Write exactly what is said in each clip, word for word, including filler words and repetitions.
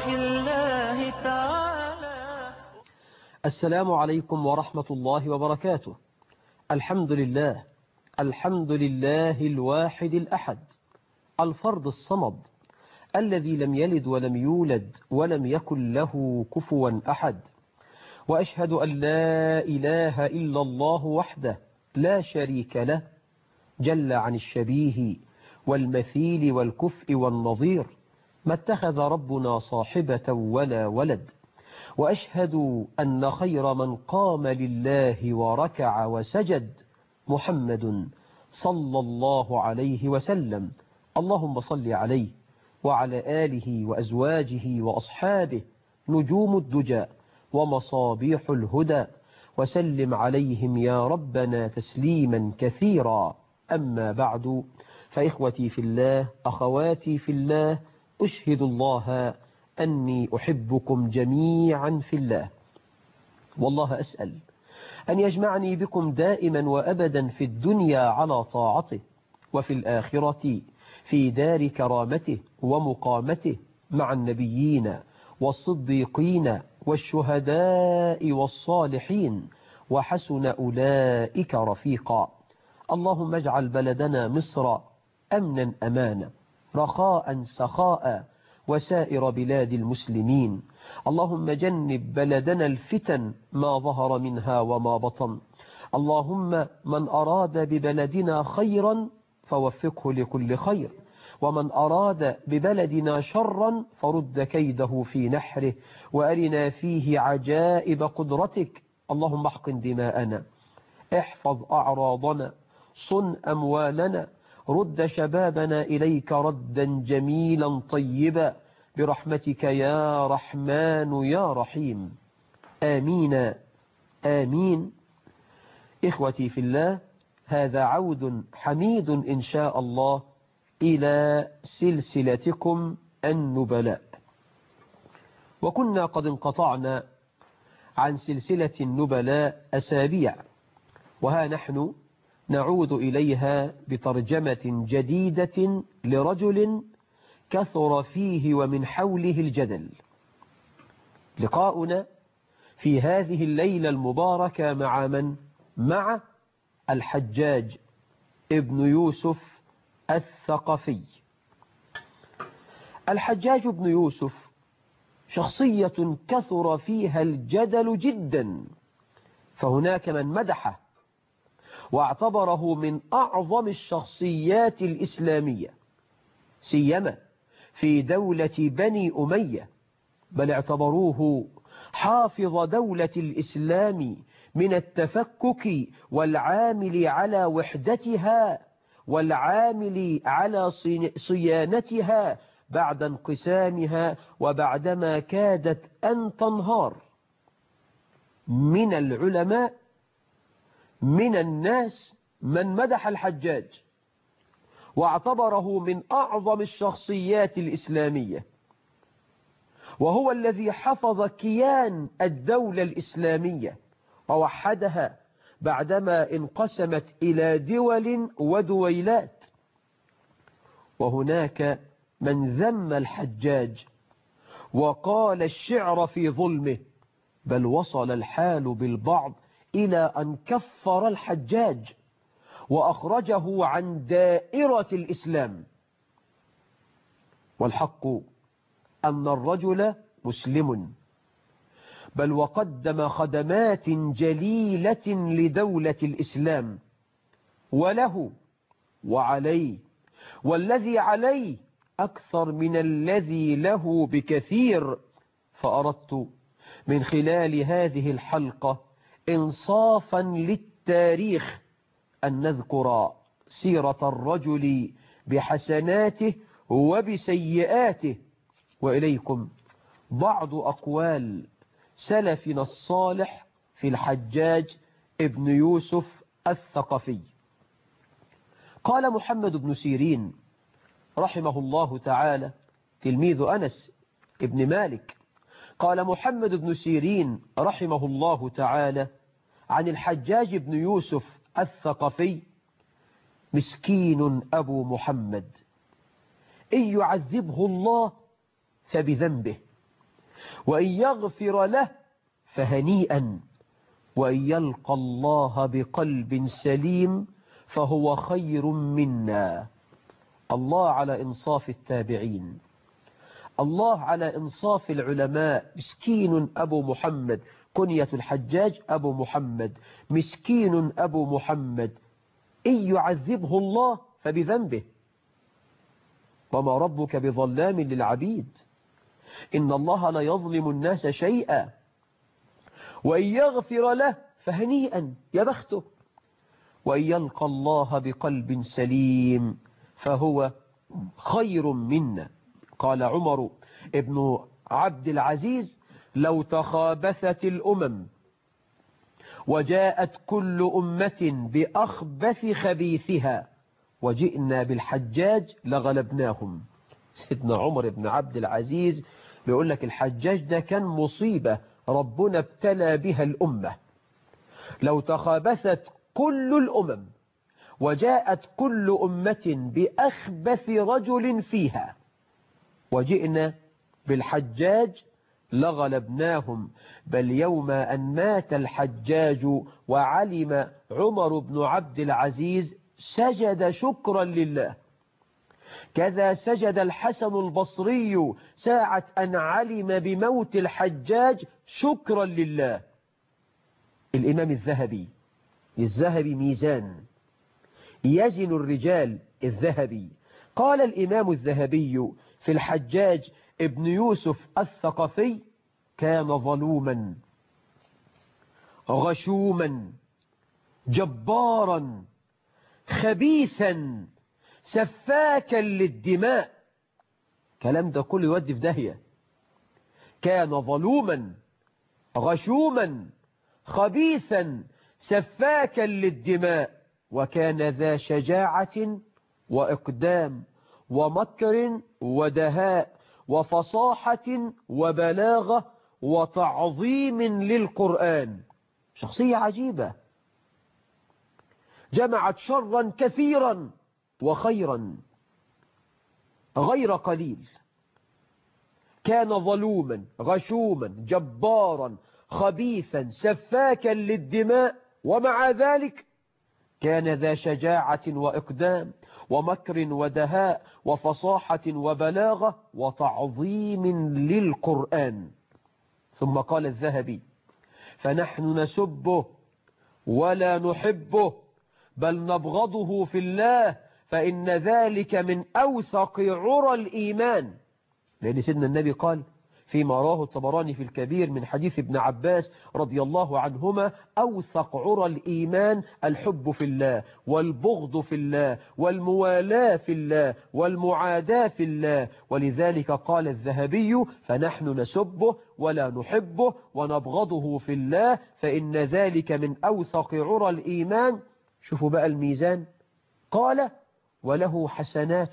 في الله تعالى. السلام عليكم ورحمة الله وبركاته. الحمد لله الحمد لله الواحد الأحد الفرد الصمد الذي لم يلد ولم يولد ولم يكن له كفوا أحد، وأشهد أن لا إله إلا الله وحده لا شريك له جل عن الشبيه والمثيل والكفء والنظير، ما اتخذ ربنا صاحبة ولا ولد. وأشهد أن خير من قام لله وركع وسجد محمد صلى الله عليه وسلم. اللهم صل عليه وعلى آله وأزواجه وأصحابه نجوم الدجى ومصابيح الهدى، وسلم عليهم يا ربنا تسليما كثيرا. أما بعد، فإخوتي في الله أخواتي في الله، أشهد الله أني أحبكم جميعا في الله، والله أسأل أن يجمعني بكم دائما وأبدا في الدنيا على طاعته، وفي الآخرة في دار كرامته ومقامته مع النبيين والصديقين والشهداء والصالحين، وحسن أولئك رفيقا. اللهم اجعل بلدنا مصر أمنا أمانا رخاء سخاء وسائر بلاد المسلمين. اللهم جنب بلدنا الفتن ما ظهر منها وما بطن. اللهم من أراد ببلدنا خيرا فوفقه لكل خير، ومن أراد ببلدنا شرا فرد كيده في نحره، وأرنا فيه عجائب قدرتك. اللهم احقن دماءنا، احفظ أعراضنا، صن أموالنا، رد شبابنا إليك ردا جميلا طيبا برحمتك يا رحمن يا رحيم. آمين آمين. إخوتي في الله، هذا عود حميد إن شاء الله إلى سلسلتكم النبلاء، وكنا قد انقطعنا عن سلسلة النبلاء أسابيع، وها نحن نعود إليها بترجمة جديدة لرجل كثر فيه ومن حوله الجدل. لقاؤنا في هذه الليلة المباركة مع من؟ مع الحجاج ابن يوسف الثقفي. الحجاج ابن يوسف شخصية كثر فيها الجدل جدا، فهناك من مدحه واعتبره من أعظم الشخصيات الإسلامية، سيما في دولة بني أمية، بل اعتبروه حافظ دولة الإسلام من التفكك والعامل على وحدتها والعامل على صيانتها بعد انقسامها وبعدما كادت أن تنهار. من العلماء من الناس من مدح الحجاج واعتبره من أعظم الشخصيات الإسلامية، وهو الذي حفظ كيان الدولة الإسلامية ووحدها بعدما انقسمت إلى دول ودويلات. وهناك من ذم الحجاج وقال الشعر في ظلمه، بل وصل الحال بالبعض إلى أن كفر الحجاج وأخرجه عن دائرة الإسلام. والحق أن الرجل مسلم، بل وقدم خدمات جليلة لدولة الإسلام، وله وعليه، والذي عليه أكثر من الذي له بكثير. فأردت من خلال هذه الحلقة إنصافا للتاريخ أن نذكر سيرة الرجل بحسناته وبسيئاته، وإليكم بعض أقوال سلفنا الصالح في الحجاج ابن يوسف الثقفي. قال محمد بن سيرين رحمه الله تعالى، تلميذ أنس ابن مالك، قال محمد بن سيرين رحمه الله تعالى عن الحجاج بن يوسف الثقفي: مسكين أبو محمد، إن يعذبه الله فبذنبه، وإن يغفر له فهنيئا، وإن يلقى الله بقلب سليم فهو خير منا. الله على إنصاف التابعين، الله على إنصاف العلماء. مسكين أبو محمد، كنية الحجاج أبو محمد، مسكين أبو محمد، إن يعذبه الله فبذنبه، وما ربك بظلام للعبيد، إن الله لا يظلم الناس شيئا. وإن يغفر له فهنيئا، يا بخته، وإن يلقى الله بقلب سليم فهو خير منا. قال عمر ابن عبد العزيز: لو تخابثت الأمم وجاءت كل أمة بأخبث خبيثها وجئنا بالحجاج لغلبناهم. سيدنا عمر بن عبد العزيز بيقول لك الحجاج ده كان مصيبة ربنا ابتلى بها الأمة. لو تخابثت كل الأمم وجاءت كل أمة بأخبث رجل فيها وجئنا بالحجاج لغلبناهم. بل يوم أن مات الحجاج وعلم عمر بن عبد العزيز سجد شكرا لله. كذا سجد الحسن البصري ساعة أن علم بموت الحجاج شكرا لله. الإمام الذهبي، الذهبي ميزان يزن الرجال، الذهبي قال الإمام الذهبي في الحجاج ابن يوسف الثقفي: كان ظلوما غشوما جبارا خبيثا سفاكا للدماء. كلام ده كله يودي في داهية. كان ظلوما غشوما خبيثا سفاكا للدماء، وكان ذا شجاعة وإقدام ومكر ودهاء وفصاحة وبلاغة وتعظيم للقرآن. شخصية عجيبة جمعت شرا كثيرا وخيرا غير قليل. كان ظلوما غشوما جبارا خبيثا سفاكا للدماء، ومع ذلك كان ذا شجاعة وإقدام ومكر ودهاء وفصاحة وبلاغة وتعظيم للقرآن. ثم قال الذهبي: فنحن نسبه ولا نحبه، بل نبغضه في الله، فإن ذلك من أوثق عرى الإيمان. لأن سيدنا النبي قال فيما رواه الطبراني في الكبير من حديث ابن عباس رضي الله عنهما: أوثق عرى الإيمان الحب في الله والبغض في الله والموالاة في الله والمعاداة في الله. ولذلك قال الذهبي: فنحن نسبه ولا نحبه ونبغضه في الله، فإن ذلك من أوثق عرى الإيمان. شوفوا بقى الميزان. قال: وله حسنات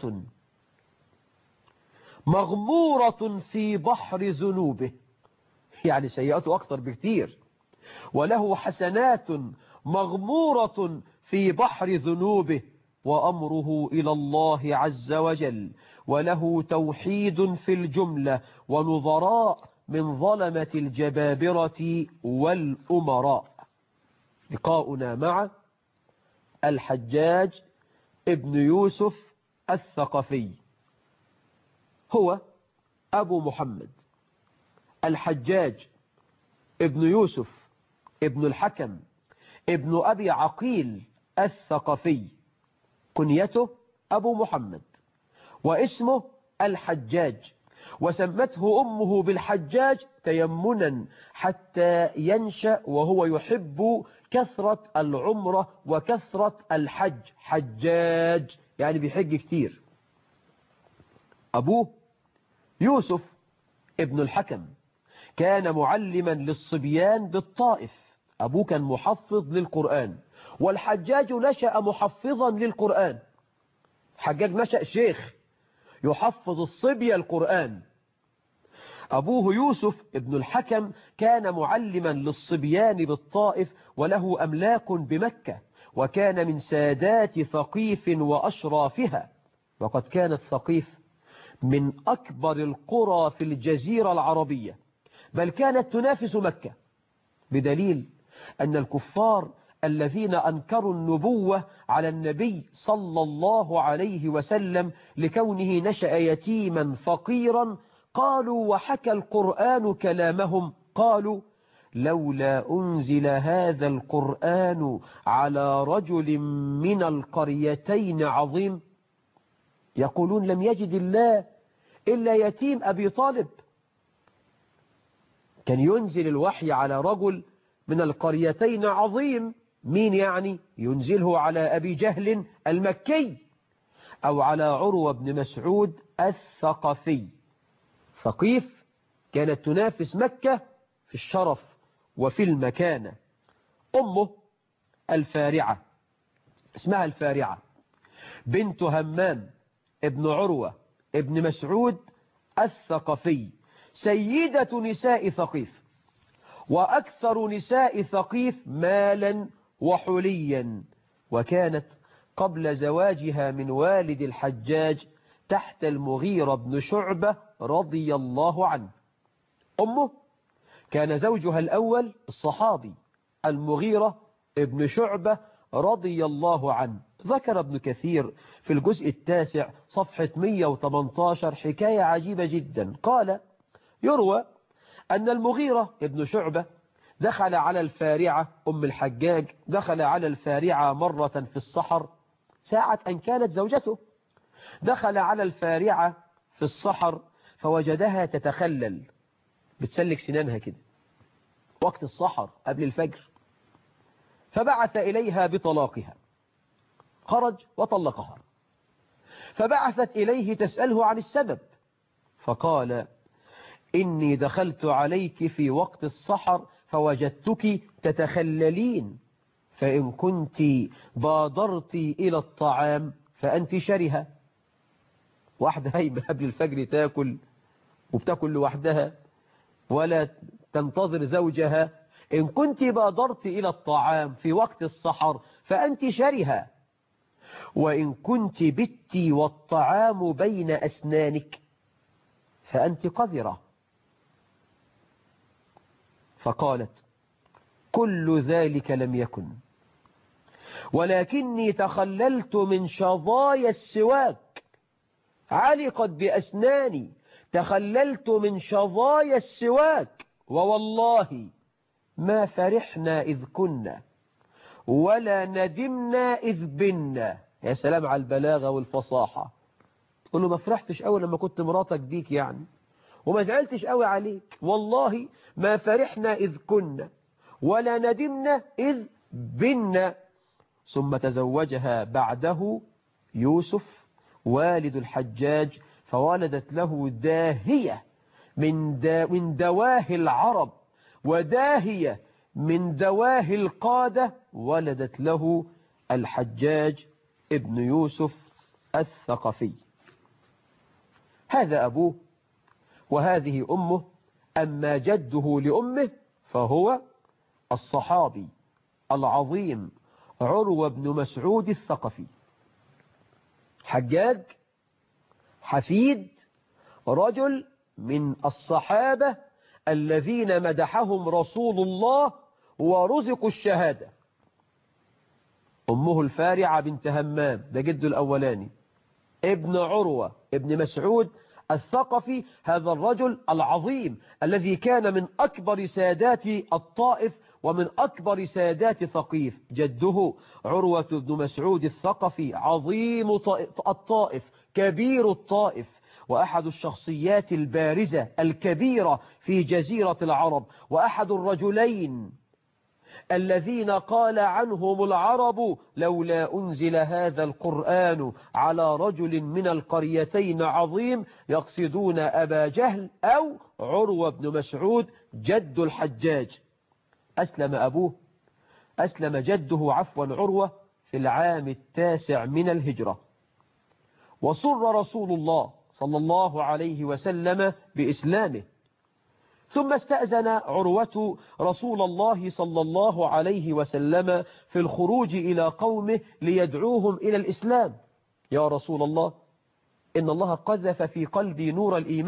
مغمورة في بحر ذنوبه، يعني سيئاته أكثر بكتير. وله حسنات مغمورة في بحر ذنوبه، وأمره إلى الله عز وجل، وله توحيد في الجملة، ونظراء من ظلمة الجبابرة والأمراء. لقاؤنا مع الحجاج ابن يوسف الثقفي. هو أبو محمد الحجاج ابن يوسف ابن الحكم ابن أبي عقيل الثقفي، كنيته أبو محمد واسمه الحجاج، وسمته أمه بالحجاج تيمنا حتى ينشأ وهو يحب كثرة العمرة وكثرة الحج. حجاج يعني بيحج كتير. أبوه يوسف ابن الحكم كان معلما للصبيان بالطائف. أبوه كان محفظ للقرآن، والحجاج نشأ محفظا للقرآن. حجاج نشأ شيخ يحفظ الصبية القرآن. أبوه يوسف ابن الحكم كان معلما للصبيان بالطائف، وله أملاك بمكة، وكان من سادات ثقيف وأشرافها. وقد كانت ثقيف من أكبر القرى في الجزيرة العربية، بل كانت تنافس مكة، بدليل أن الكفار الذين أنكروا النبوة على النبي صلى الله عليه وسلم لكونه نشأ يتيما فقيرا قالوا، وحكى القرآن كلامهم، قالوا لولا أنزل هذا القرآن على رجل من القريتين عظيم. يقولون لم يجد الله إلا يتيم أبي طالب، كان ينزل الوحي على رجل من القريتين عظيم. مين يعني؟ ينزله على أبي جهل المكي أو على عروة بن مسعود الثقفي. ثقيف كانت تنافس مكة في الشرف وفي المكانة. أمه الفارعة، اسمها الفارعة، بنت همام ابن عروة ابن مسعود الثقفي، سيدة نساء ثقيف، وأكثر نساء ثقيف مالا وحليا، وكانت قبل زواجها من والد الحجاج تحت المغيرة بن شعبة رضي الله عنه. أمه كان زوجها الأول الصحابي المغيرة ابن شعبة رضي الله عنه. ذكر ابن كثير في الجزء التاسع صفحة مئة وثمانية عشر حكاية عجيبة جدا. قال: يروى أن المغيرة ابن شعبة دخل على الفارعة أم الحجاج، دخل على الفارعة مرة في الصحر ساعة أن كانت زوجته، دخل على الفارعة في الصحر فوجدها تتخلل، بتسلك سنانها كده وقت الصحر قبل الفجر، فبعث إليها بطلاقها، خرج وطلقها، فبعثت إليه تسأله عن السبب، فقال: إني دخلت عليك في وقت السحر فوجدتك تتخللين، فإن كنت بادرت إلى الطعام فأنت شرهة. واحدة هايمة قبل الفجر تاكل وبتاكل لوحدها ولا تنتظر زوجها، إن كنت بادرت إلى الطعام في وقت السحر فأنت شرهة، وإن كنت بت والطعام بين أسنانك فأنت قذرة. فقالت: كل ذلك لم يكن، ولكني تخللت من شظايا السواك، علقت بأسناني، تخللت من شظايا السواك، ووالله ما فرحنا إذ كنا ولا ندمنا إذ بنا. يا سلام على البلاغة والفصاحة. تقول له ما فرحتش قوي لما كنت مراتك بيك يعني، وما زعلتش قوي عليك، والله ما فرحنا إذ كنا ولا ندمنا إذ بنا. ثم تزوجها بعده يوسف والد الحجاج، فولدت له داهية من, دا من دواهي العرب وداهية من دواهي القادة، ولدت له الحجاج ابن يوسف الثقفي. هذا أبوه وهذه أمه. أما جده لأمه فهو الصحابي العظيم عروة بن مسعود الثقفي، حجاج حفيد رجل من الصحابة الذين مدحهم رسول الله ورزقوا الشهادة. أمه الفارعة بنت همام، ده جده الأولاني، ابن عروة ابن مسعود الثقفي، هذا الرجل العظيم الذي كان من أكبر سادات الطائف ومن أكبر سادات ثقيف. جده عروة بن مسعود الثقفي عظيم الطائف، كبير الطائف، وأحد الشخصيات البارزة الكبيرة في جزيرة العرب، وأحد الرجلين الذين قال عنهم العرب لولا أنزل هذا القرآن على رجل من القريتين عظيم، يقصدون أبا جهل أو عروة بن مسعود جد الحجاج. أسلم أبوه أسلم جده عفوا عروة في العام التاسع من الهجرة، وسر رسول الله صلى الله عليه وسلم بإسلامه، ثم استأذن عروة رسول الله صلى الله عليه وسلم في الخروج إلى قومه ليدعوهم إلى الإسلام. يا رسول الله، إن الله قذف في قلبي نور الإيمان،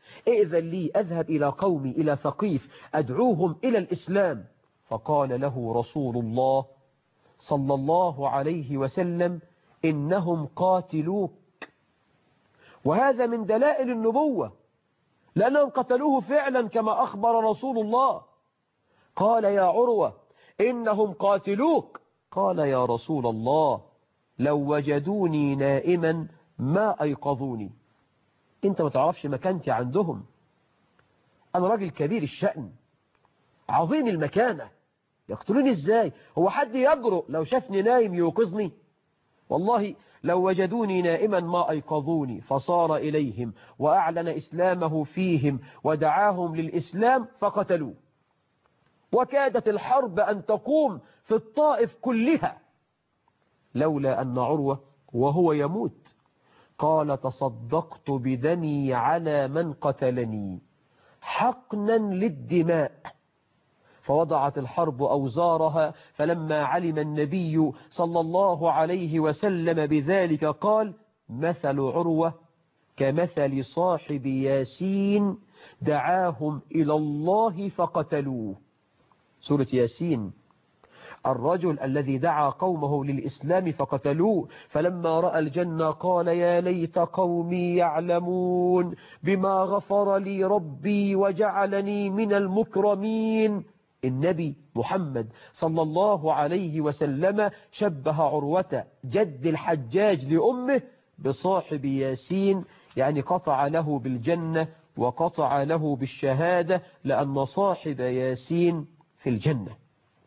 ائذن لي أذهب إلى قومي إلى ثقيف أدعوهم إلى الإسلام. فقال له رسول الله صلى الله عليه وسلم إنهم قاتلوك. وهذا من دلائل النبوة، لأنهم قتلوه فعلا كما أخبر رسول الله. قال يا عروة إنهم قاتلوك. قال يا رسول الله لو وجدوني نائما ما أيقظوني. أنت ما تعرفش مكانتي عندهم، أنا راجل كبير الشأن عظيم المكانة، يقتلوني إزاي؟ هو حد يجرؤ لو شافني نايم يوقظني؟ والله لو وجدوني نائما ما أيقظوني. فصار إليهم وأعلن إسلامه فيهم ودعاهم للإسلام فقتلوه. وكادت الحرب أن تقوم في الطائف كلها لولا أن عروة وهو يموت قال تصدقت بدمي على من قتلني حقنا للدماء. فوضعت الحرب أوزارها، فلما علم النبي صلى الله عليه وسلم بذلك قال مثل عروة كمثل صاحب ياسين دعاهم إلى الله فقتلوه. سورة ياسين، الرجل الذي دعا قومه للإسلام فقتلوه. فلما رأى الجنة قال يا ليت قومي يعلمون بما غفر لي ربي وجعلني من المكرمين. النبي محمد صلى الله عليه وسلم شبه عروة جد الحجاج لأمه بصاحب ياسين، يعني قطع له بالجنة وقطع له بالشهادة، لأن صاحب ياسين في الجنة.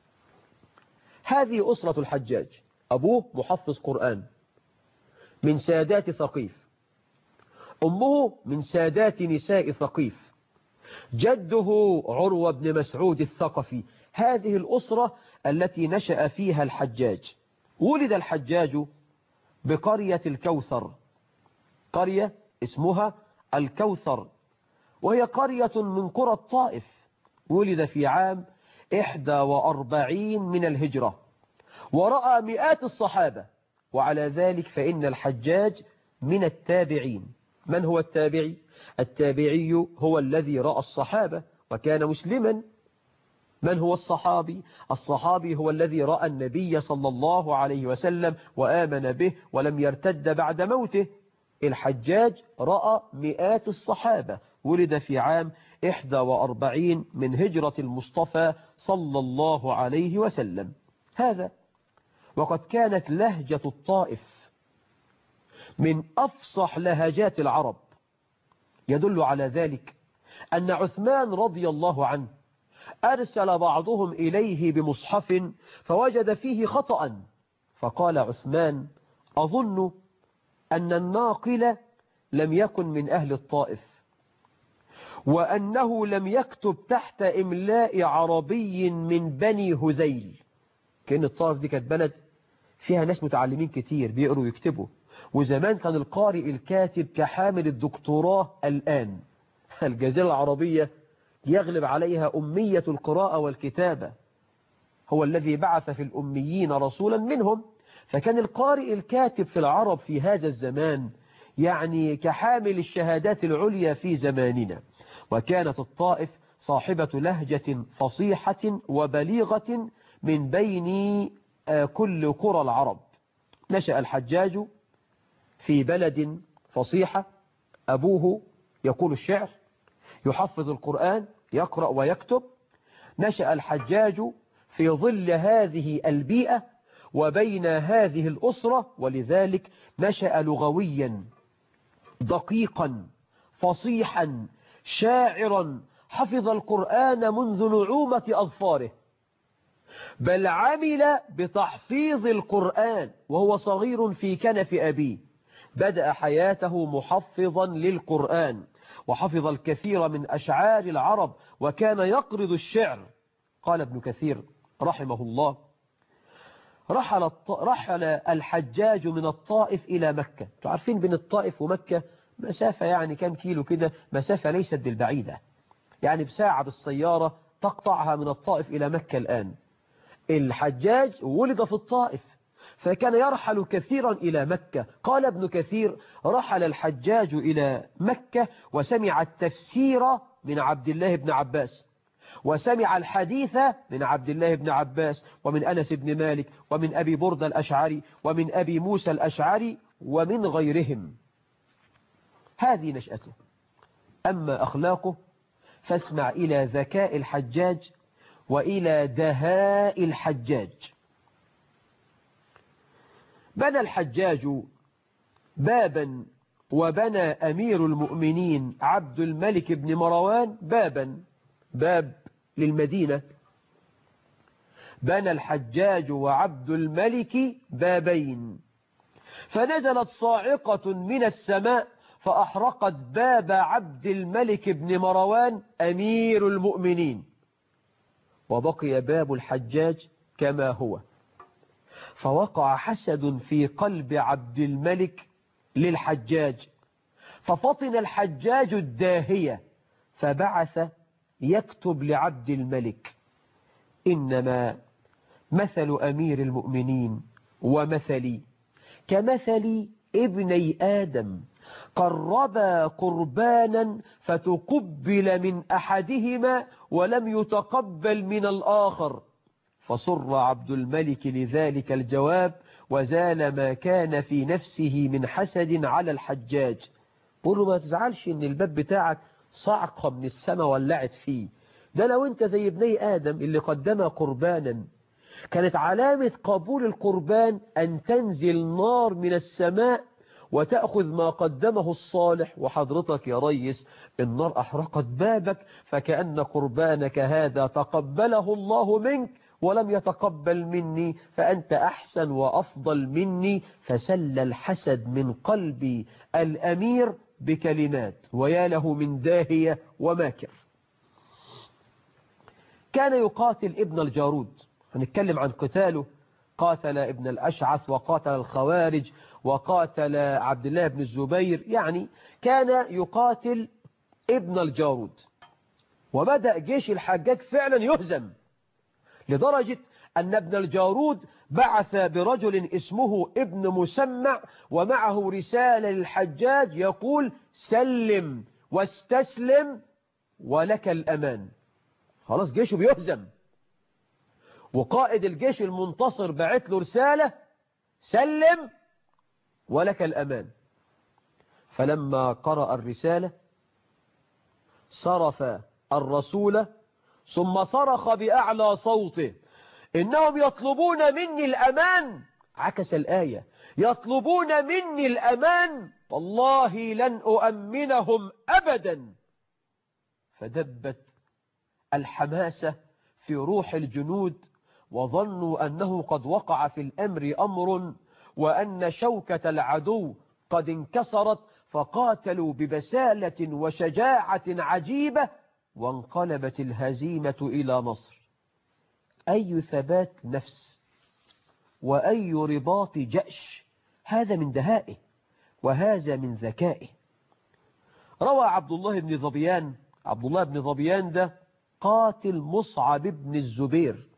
هذه أسرة الحجاج، أبوه محفظ قرآن من سادات ثقيف، أمه من سادات نساء ثقيف، جده عروة بن مسعود الثقفي. هذه الأسرة التي نشأ فيها الحجاج. ولد الحجاج بقرية الكوثر، قرية اسمها الكوثر، وهي قرية من قرى الطائف. ولد في عام إحدى وأربعين من الهجرة، ورأى مئات الصحابة، وعلى ذلك فإن الحجاج من التابعين. من هو التابعي؟ التابعي هو الذي رأى الصحابة وكان مسلما. من هو الصحابي؟ الصحابي هو الذي رأى النبي صلى الله عليه وسلم وآمن به ولم يرتد بعد موته. الحجاج رأى مئات الصحابة، ولد في عام إحدى وأربعين من هجرة المصطفى صلى الله عليه وسلم. هذا وقد كانت لهجة الطائف من أفصح لهجات العرب. يدل على ذلك أن عثمان رضي الله عنه أرسل بعضهم إليه بمصحف فوجد فيه خطأ، فقال عثمان أظن أن الناقل لم يكن من أهل الطائف، وأنه لم يكتب تحت إملاء عربي من بني هذيل. كأن الطائف دي كانت بلد فيها ناس متعلمين كتير بيقروا ويكتبوا، وزمان كان القارئ الكاتب كحامل الدكتوراه. الآن الجزيرة العربية يغلب عليها أمية القراءة والكتابة، هو الذي بعث في الأميين رسولا منهم. فكان القارئ الكاتب في العرب في هذا الزمان يعني كحامل الشهادات العليا في زماننا. وكانت الطائف صاحبة لهجة فصيحة وبليغة من بين كل قرى العرب. نشأ الحجاج في بلد فصيحة، أبوه يقول الشعر، يحفظ القرآن، يقرأ ويكتب. نشأ الحجاج في ظل هذه البيئة وبين هذه الأسرة، ولذلك نشأ لغويا دقيقا فصيحا شاعرا، حفظ القرآن منذ نعومة أظفاره، بل عمل بتحفيظ القرآن وهو صغير في كنف أبيه. بدأ حياته محفظا للقرآن، وحفظ الكثير من أشعار العرب، وكان يقرض الشعر. قال ابن كثير رحمه الله رحل, رحل الحجاج من الطائف إلى مكة. تعرفين بين الطائف ومكة مسافة يعني كم كيلو كده، مسافة ليست بالبعيدة، يعني بساعة بالسيارة تقطعها من الطائف إلى مكة. الآن الحجاج ولد في الطائف، فكان يرحل كثيرا إلى مكة. قال ابن كثير: رحل الحجاج إلى مكة وسمع التفسير من عبد الله بن عباس، وسمع الحديث من عبد الله بن عباس، ومن أنس بن مالك، ومن أبي بردة الأشعري، ومن أبي موسى الأشعري، ومن غيرهم. هذه نشأته. أما أخلاقه فاسمع إلى ذكاء الحجاج وإلى دهاء الحجاج. بنى الحجاج بابا، وبنى أمير المؤمنين عبد الملك بن مروان بابا، باب للمدينة. بنى الحجاج وعبد الملك بابين، فنزلت صاعقة من السماء فأحرقت باب عبد الملك بن مروان أمير المؤمنين، وبقي باب الحجاج كما هو. فوقع حسد في قلب عبد الملك للحجاج، ففطن الحجاج الداهية، فبعث يكتب لعبد الملك: إنما مثل أمير المؤمنين ومثلي كمثل ابني آدم، قربا قربانا فتقبل من أحدهما ولم يتقبل من الآخر. فصر عبد الملك لذلك الجواب، وزال ما كان في نفسه من حسد على الحجاج. قل له: ما تزعلش ان الباب بتاعك صعقة من السماء ولعت فيه، ده لو انت زي ابني آدم اللي قدم قربانا، كانت علامة قبول القربان أن تنزل نار من السماء وتأخذ ما قدمه الصالح، وحضرتك يا ريس النار أحرقت بابك، فكأن قربانك هذا تقبله الله منك ولم يتقبل مني، فأنت أحسن وأفضل مني. فسل الحسد من قلب الأمير بكلمات، ويا له من داهية وماكر. كان يقاتل ابن الجارود، هنتكلم عن قتاله. قاتل ابن الأشعث، وقاتل الخوارج، وقاتل عبد الله بن الزبير، يعني كان يقاتل ابن الجارود. وبدأ جيش الحجاج فعلا يهزم، لدرجة أن ابن الجارود بعث برجل اسمه ابن مسمع، ومعه رسالة للحجاج يقول: سلم واستسلم ولك الأمان. خلاص جيشه بيهزم، وقائد الجيش المنتصر بعت له رسالة: سلم ولك الأمان. فلما قرأ الرسالة صرف الرسول، ثم صرخ بأعلى صوته: إنهم يطلبون مني الأمان. عكس الآية: يطلبون مني الأمان، والله لن أؤمنهم أبدا. فدبت الحماسة في روح الجنود، وظنوا أنه قد وقع في الأمر أمر، وأن شوكة العدو قد انكسرت، فقاتلوا ببسالة وشجاعة عجيبة، وانقلبت الهزيمة إلى نصر. أي ثبات نفس وأي رباط جأش، هذا من دهائه وهذا من ذكائه. روى عبد الله بن ظبيان، عبد الله بن ظبيان ده قاتل مصعب بن الزبير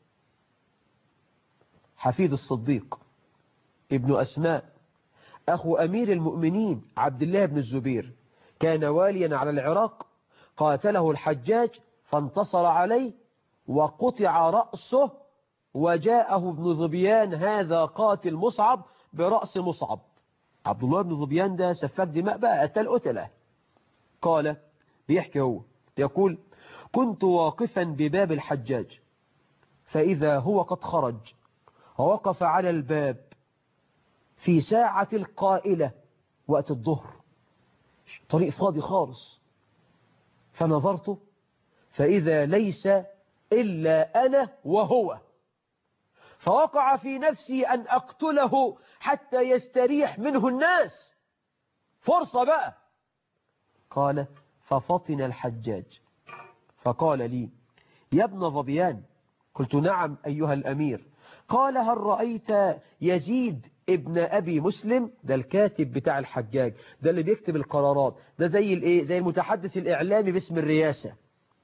حفيد الصديق ابن أسماء أخو أمير المؤمنين عبد الله بن الزبير، كان واليا على العراق. قاتله الحجاج فانتصر عليه وقطع رأسه، وجاءه ابن ظبيان هذا قاتل مصعب برأس مصعب. عبد الله بن ظبيان ده سفاك دماء بقى، قتل قتله. قال، بيحكي هو يقول: كنت واقفا بباب الحجاج، فإذا هو قد خرج، ووقف على الباب في ساعة القائلة وقت الظهر، طريق فاضي خالص. فنظرت فإذا ليس إلا أنا وهو، فوقع في نفسي أن أقتله حتى يستريح منه الناس، فرصة بقى. قال: ففطن الحجاج فقال لي: يا ابن ظبيان. قلت: نعم أيها الأمير. قال: هل رأيت يزيد ابن أبي مسلم؟ ده الكاتب بتاع الحجاج، ده اللي بيكتب القرارات، ده زي الايه، زي المتحدث الإعلامي باسم الرئاسة.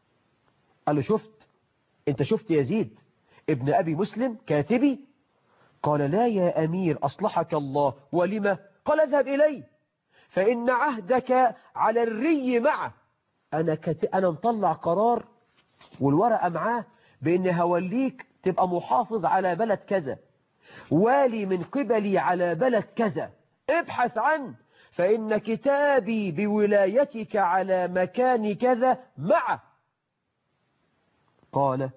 قال له: شفت انت شفت يزيد ابن أبي مسلم كاتبي؟ قال لا يا أمير أصلحك الله، ولما؟ قال اذهب إليه فإن عهدك على الري معه. أنا, كت... أنا مطلع قرار والورقة معاه بأن هوليك تبقى محافظ على بلد كذا، والي من قبلي على بلد كذا، ابحث عنه فإن كتابي بولايتك على مكان كذا معه. قال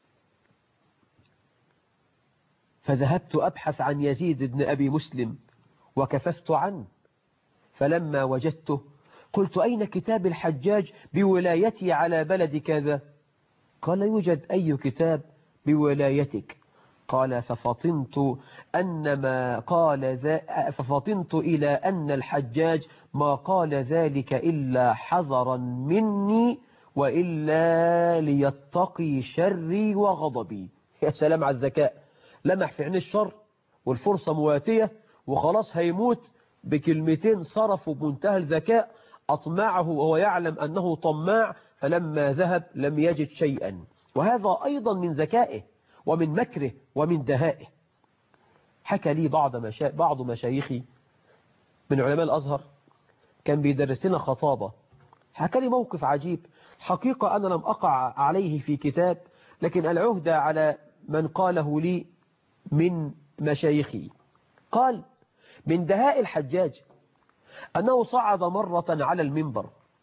فذهبت أبحث عن يزيد بن أبي مسلم وكففت عنه، فلما وجدته قلت أين كتاب الحجاج بولايتي على بلد كذا؟ قال يوجد أي كتاب بولايتك؟ قال ففطنت أن ما قال ذا ففطنت إلى أن الحجاج ما قال ذلك إلا حذرا مني وإلا ليتقي شري وغضبي. يا سلام على الذكاء، لمح في عين الشر والفرصة مواتية وخلاص هيموت بكلمتين صرفوا بمنتهى الذكاء، أطمعه وهو يعلم أنه طماع، فلما ذهب لم يجد شيئا. وهذا أيضا من ذكائه ومن مكره ومن دهائه. حكى لي بعض مشا... بعض مشايخي من علماء الأزهر كان بيدرس لنا خطابة، حكى لي موقف عجيب حقيقة أنا لم أقع عليه في كتاب، لكن العهدة على من قاله لي من مشايخي. قال من دهاء الحجاج أنه صعد مرة على المنبر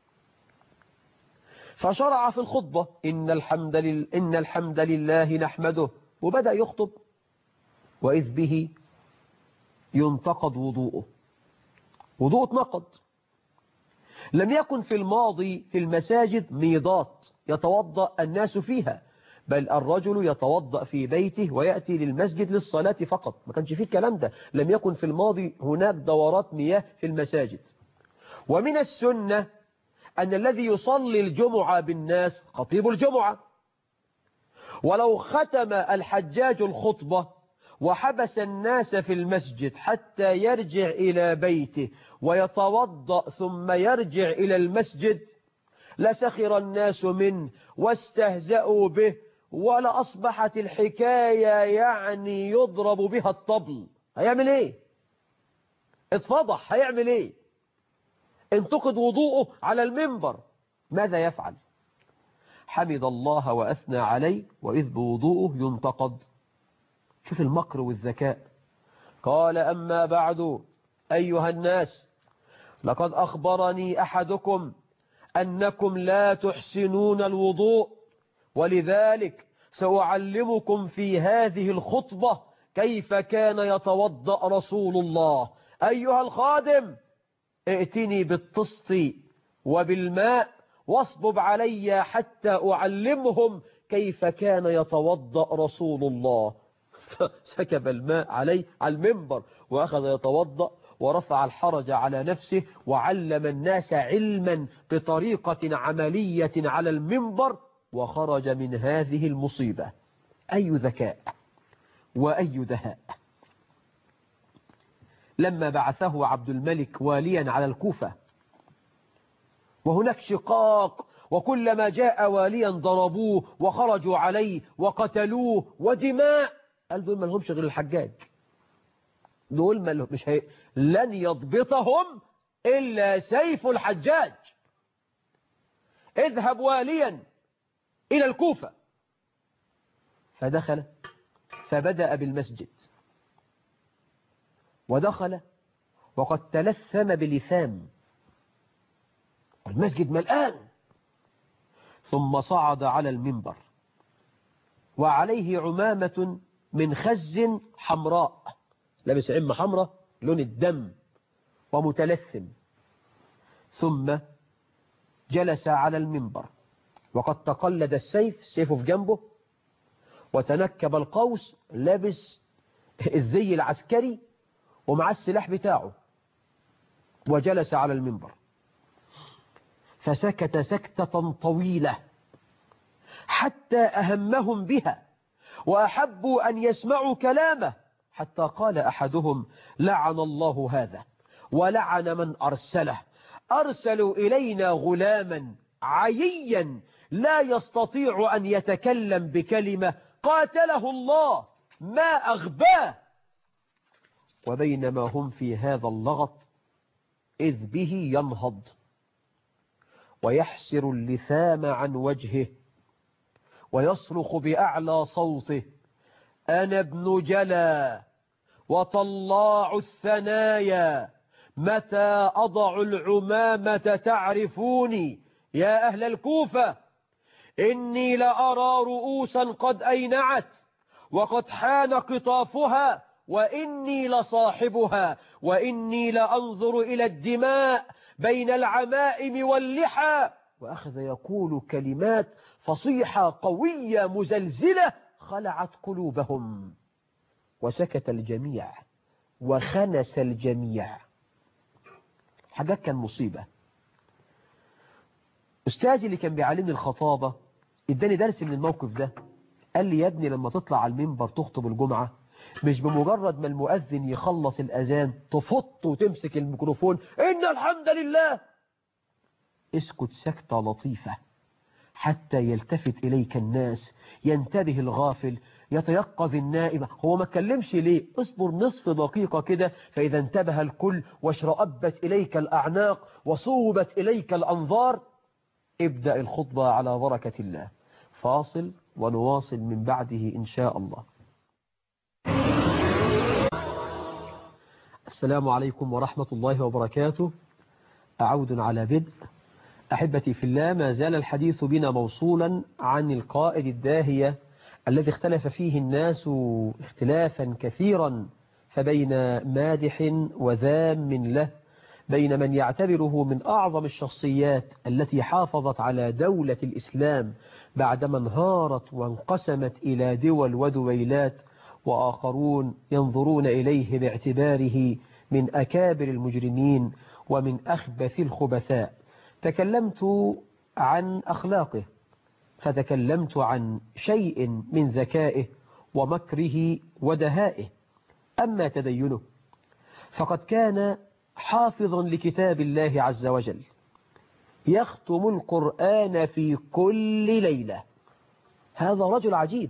فشرع في الخطبة إن الحمد, لله إن الحمد لله نحمده، وبدأ يخطب وإذ به ينتقد وضوءه. وضوء اتنقض. لم يكن في الماضي في المساجد ميضات يتوضأ الناس فيها، بل الرجل يتوضأ في بيته ويأتي للمسجد للصلاة فقط، ما كانش فيه الكلام ده. لم يكن في الماضي هناك دورات مياه في المساجد. ومن السنة أن الذي يصلي الجمعة بالناس خطيب الجمعة. ولو ختم الحجاج الخطبة وحبس الناس في المسجد حتى يرجع إلى بيته ويتوضأ ثم يرجع إلى المسجد لسخر الناس منه واستهزأوا به، ولأصبحت الحكاية يعني يضرب بها الطبل. هيعمل ايه؟ اتفضح، هيعمل ايه؟ انتقد وضوءه على المنبر، ماذا يفعل؟ حمد الله وأثنى عليه وإذ بوضوءه ينتقد. شوف المكر والذكاء. قال أما بعد أيها الناس، لقد أخبرني أحدكم أنكم لا تحسنون الوضوء، ولذلك سأعلمكم في هذه الخطبة كيف كان يتوضأ رسول الله. أيها الخادم، ائتني بالطست وبالماء واصبب علي حتى أعلمهم كيف كان يتوضأ رسول الله. سكب الماء عليه على المنبر وأخذ يتوضأ ورفع الحرج على نفسه وعلم الناس علما بطريقة عملية على المنبر، وخرج من هذه المصيبة. أي ذكاء وأي دهاء. لما بعثه عبد الملك واليا على الكوفة وهناك شقاق، وكلما جاء واليا ضربوه وخرجوا عليه وقتلوه ودماء، قال دول ما لهمش غير الحجاج، دول ما لهم مش هي... لن يضبطهم إلا سيف الحجاج. اذهب واليا إلى الكوفة. فدخل فبدأ بالمسجد، ودخل وقد تلثم بلثام، المسجد ملآن. ثم صعد على المنبر وعليه عمامة من خز حمراء، لابس عمة حمراء لون الدم ومتلثم. ثم جلس على المنبر وقد تقلد السيف، سيفه في جنبه، وتنكب القوس، لابس الزي العسكري ومع السلاح بتاعه، وجلس على المنبر فسكت سكتة طويلة حتى أهمهم بها وأحبوا أن يسمعوا كلامه، حتى قال أحدهم لعن الله هذا ولعن من أرسله، أرسلوا إلينا غلاما عييا لا يستطيع أن يتكلم بكلمة، قاتله الله ما أغباه، وبينما هم في هذا اللغط إذ به ينهض ويحسر اللثام عن وجهه ويصرخ بأعلى صوته: أنا ابن جلا وطلاع الثنايا، متى أضع العمامة تعرفوني يا أهل الكوفة، إني لأرى رؤوسا قد أينعت وقد حان قطافها، وإني لصاحبها، وإني لأنظر إلى الدماء بين العمائم واللحى. وأخذ يقول كلمات فصيحة قوية مزلزلة خلعت قلوبهم، وسكت الجميع وخنس الجميع. حاجات كان مصيبة. أستاذي اللي كان بيعلمني الخطابة اداني درس من الموقف ده. قال لي: يا ابني لما تطلع على المنبر تخطب الجمعة، مش بمجرد ما المؤذن يخلص الأذان تفط وتمسك الميكروفون إن الحمد لله. اسكت سكتة لطيفة حتى يلتفت إليك الناس، ينتبه الغافل، يتيقظ النائم. هو ما اتكلمش ليه؟ اصبر نصف دقيقة كده، فإذا انتبه الكل واشرأبت إليك الأعناق وصوبت إليك الأنظار، ابدأ الخطبة على بركة الله. فاصل ونواصل من بعده إن شاء الله. السلام عليكم ورحمة الله وبركاته. أعود على بدء. أحبتي في الله، ما زال الحديث بنا موصولا عن القائد الداهية الذي اختلف فيه الناس اختلافا كثيرا، فبين مادح وذام له، بين من يعتبره من أعظم الشخصيات التي حافظت على دولة الإسلام بعدما انهارت وانقسمت إلى دول ودويلات، وآخرون ينظرون إليه باعتباره من أكابر المجرمين ومن أخبث الخبثاء. تكلمت عن أخلاقه، فتكلمت عن شيء من ذكائه ومكره ودهائه. أما تدينه فقد كان حافظا لكتاب الله عز وجل، يختم القرآن في كل ليلة. هذا رجل عجيب،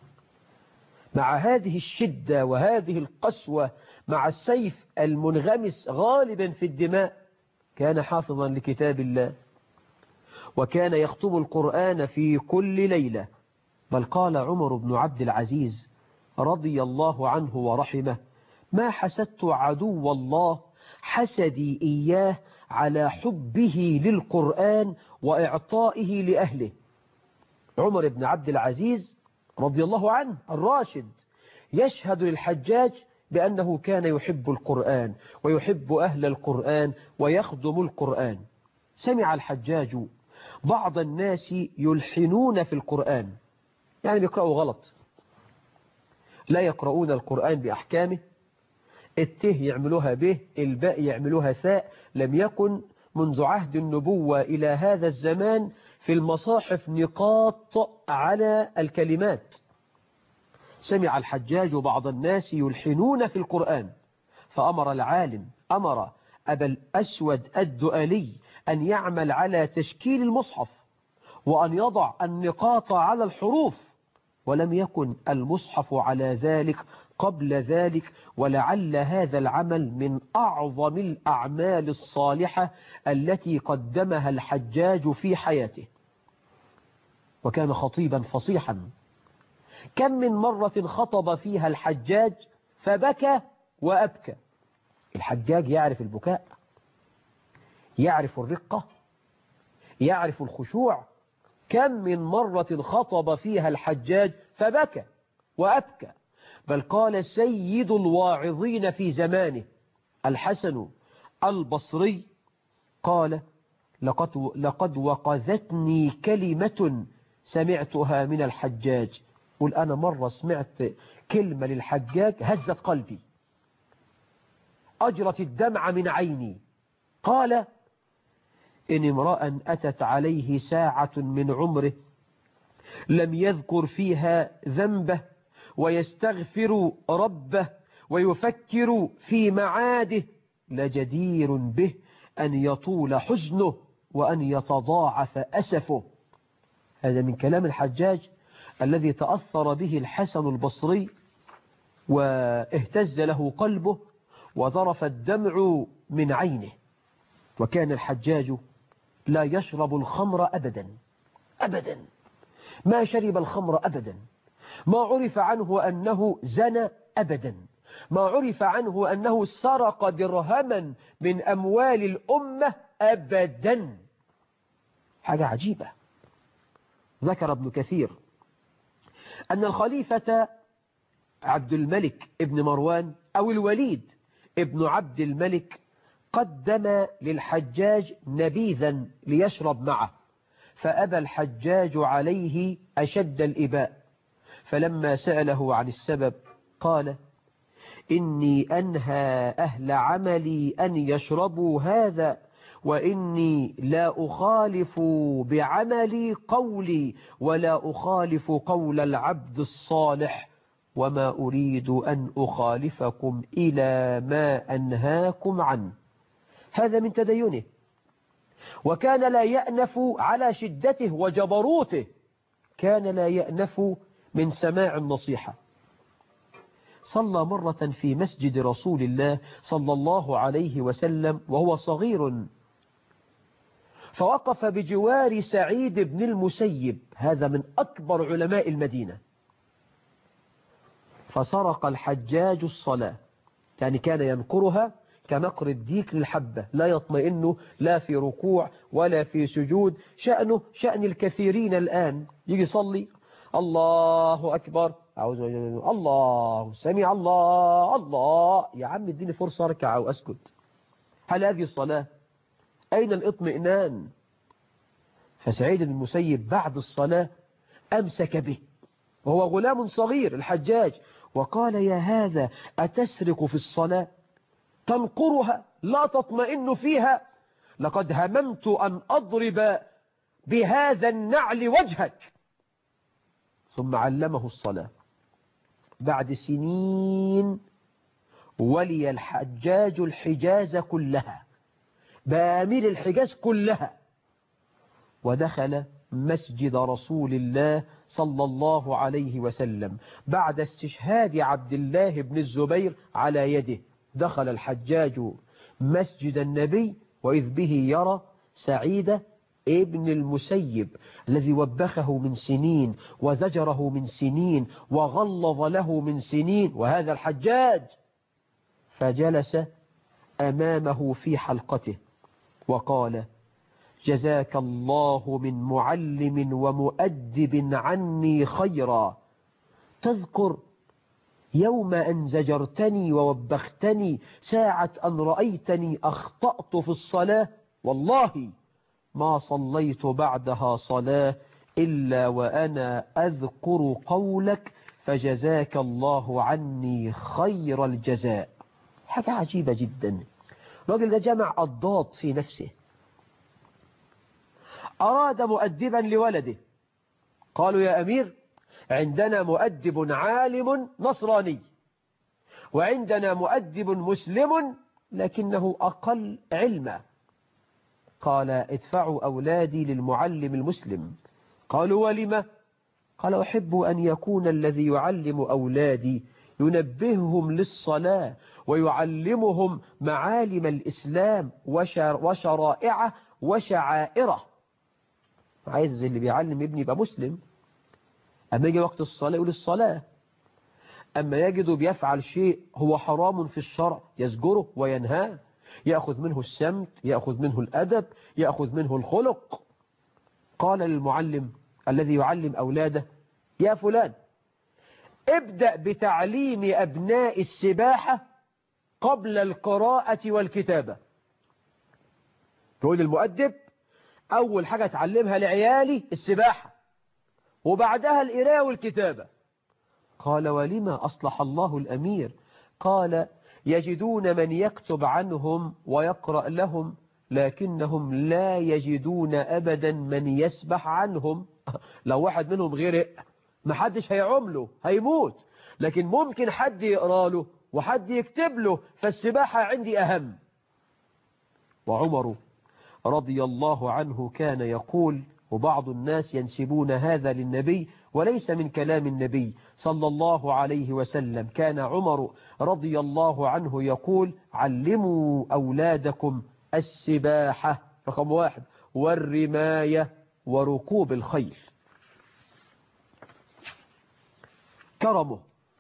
مع هذه الشدة وهذه القسوة، مع السيف المنغمس غالبا في الدماء، كان حافظا لكتاب الله وكان يختم القرآن في كل ليلة. بل قال عمر بن عبد العزيز رضي الله عنه ورحمه: ما حسدت عدو الله حسدي إياه على حبه للقرآن وإعطائه لأهله. عمر بن عبد العزيز رضي الله عنه الراشد يشهد للحجاج بأنه كان يحب القرآن ويحب أهل القرآن ويخدم القرآن. سمع الحجاج بعض الناس يلحنون في القرآن، يعني بيقرأوا غلط، لا يقرؤون القرآن بأحكامه، الته يعملوها به، الباء يعملوها ثاء. لم يكن منذ عهد النبوة إلى هذا الزمان في المصاحف نقاط على الكلمات. سمع الحجاج بعض الناس يلحنون في القرآن، فأمر العالم، أمر أبا الأسود الدؤلي أن يعمل على تشكيل المصحف وأن يضع النقاط على الحروف، ولم يكن المصحف على ذلك قبل ذلك. ولعل هذا العمل من أعظم الأعمال الصالحة التي قدمها الحجاج في حياته. وكان خطيبا فصيحا. كم من مرة خطب فيها الحجاج فبكى وأبكى. الحجاج يعرف البكاء، يعرف الرقة، يعرف الخشوع. كم من مرة خطب فيها الحجاج فبكى وأبكى. بل قال سيد الواعظين في زمانه الحسن البصري، قال: لقد, لقد وقذتني كلمة سمعتها من الحجاج. قل أنا مرة سمعت كلمة للحجاج هزت قلبي، أجرت الدمع من عيني. قال: إن امرأ أتت عليه ساعة من عمره لم يذكر فيها ذنبه ويستغفر ربه ويفكر في معاده لجدير به أن يطول حزنه وأن يتضاعف أسفه. هذا من كلام الحجاج الذي تأثر به الحسن البصري واهتز له قلبه، وذرف الدمع من عينه. وكان الحجاج لا يشرب الخمر أبدا أبدا، ما شرب الخمر أبدا، ما عرف عنه أنه زنى أبدا، ما عرف عنه أنه سرق درهما من أموال الأمة أبدا. حاجة عجيبة. ذكر ابن كثير أن الخليفة عبد الملك ابن مروان أو الوليد ابن عبد الملك قدم للحجاج نبيذا ليشرب معه، فأبى الحجاج عليه أشد الإباء، فلما سأله عن السبب قال: إني أنهى أهل عملي أن يشربوا هذا، وإني لا أخالف بعملي قولي ولا أخالف قول العبد الصالح، وما أريد أن أخالفكم إلى ما أنهاكم عنه. هذا من تدينه، وكان لا يأنف على شدته وجبروته، كان لا يأنف من سماع النصيحة. صلى مرة في مسجد رسول الله صلى الله عليه وسلم وهو صغير، فوقف بجوار سعيد بن المسيب، هذا من أكبر علماء المدينة، فسرق الحجاج الصلاة، يعني كان ينقرها كنقر الديك للحبة، لا يطمئن لا في ركوع ولا في سجود، شأنه شأن الكثيرين الآن، يجي يصلي الله أكبر أعوذ بالله الله سمع الله الله، يا عم اديني فرصة أركع أو أسكت. هل هذه الصلاة؟ أين الإطمئنان؟ فسعيد بن المسيب بعد الصلاة أمسك به وهو غلام صغير الحجاج وقال: يا هذا أتسرق في الصلاة؟ تنقرها لا تطمئن فيها؟ لقد هممت أن أضرب بهذا النعل وجهك. ثم علمه الصلاة. بعد سنين ولي الحجاج الحجاز كلها، بأمير الحجاز كلها، ودخل مسجد رسول الله صلى الله عليه وسلم بعد استشهاد عبد الله بن الزبير على يده. دخل الحجاج مسجد النبي وإذ به يرى سعيد ابن المسيب الذي وبخه من سنين وزجره من سنين وغلظ له من سنين، وهذا الحجاج، فجلس أمامه في حلقته وقال: جزاك الله من معلم ومؤدب عني خيرا، تذكر يوم أن زجرتني ووبختني ساعة أن رأيتني أخطأت في الصلاة، والله ما صليت بعدها صلاة إلا وأنا أذكر قولك، فجزاك الله عني خير الجزاء. حاجة عجيبة جدا. الراجل ده جمع الضاد في نفسه. أراد مؤدبا لولده، قالوا: يا أمير، عندنا مؤدب عالم نصراني، وعندنا مؤدب مسلم لكنه أقل علما. قال: ادفعوا أولادي للمعلم المسلم. قالوا: ولما؟ قال: أحب أن يكون الذي يعلم أولادي ينبههم للصلاة ويعلمهم معالم الإسلام وشرائعه وشعائره. عايز اللي بيعلم ابني يبقى مسلم، أما يجي وقت الصلاة يقول الصلاة، أما يجد بيفعل شيء هو حرام في الشرع يزجره وينهاه، يأخذ منه السمت، يأخذ منه الأدب، يأخذ منه الخلق. قال للمعلم الذي يعلم أولاده: يا فلان، ابدأ بتعليم أبناء السباحة قبل القراءة والكتابة. يقول المؤدب: أول حاجة تعلمها لعيالي السباحة، وبعدها القراءة والكتابة. قال: ولما أصلح الله الأمير؟ قال: يجدون من يكتب عنهم ويقرأ لهم، لكنهم لا يجدون أبدا من يسبح عنهم. لو واحد منهم غرق محدش هيعمله، هيموت، لكن ممكن حد يقرأ له وحد يكتب له، فالسباحة عندي أهم. وعمر رضي الله عنه كان يقول: وبعض الناس ينسبون هذا للنبي وليس من كلام النبي صلى الله عليه وسلم. كان عمر رضي الله عنه يقول: علموا أولادكم السباحة، رقم واحد، والرماية وركوب الخيل. كرمه،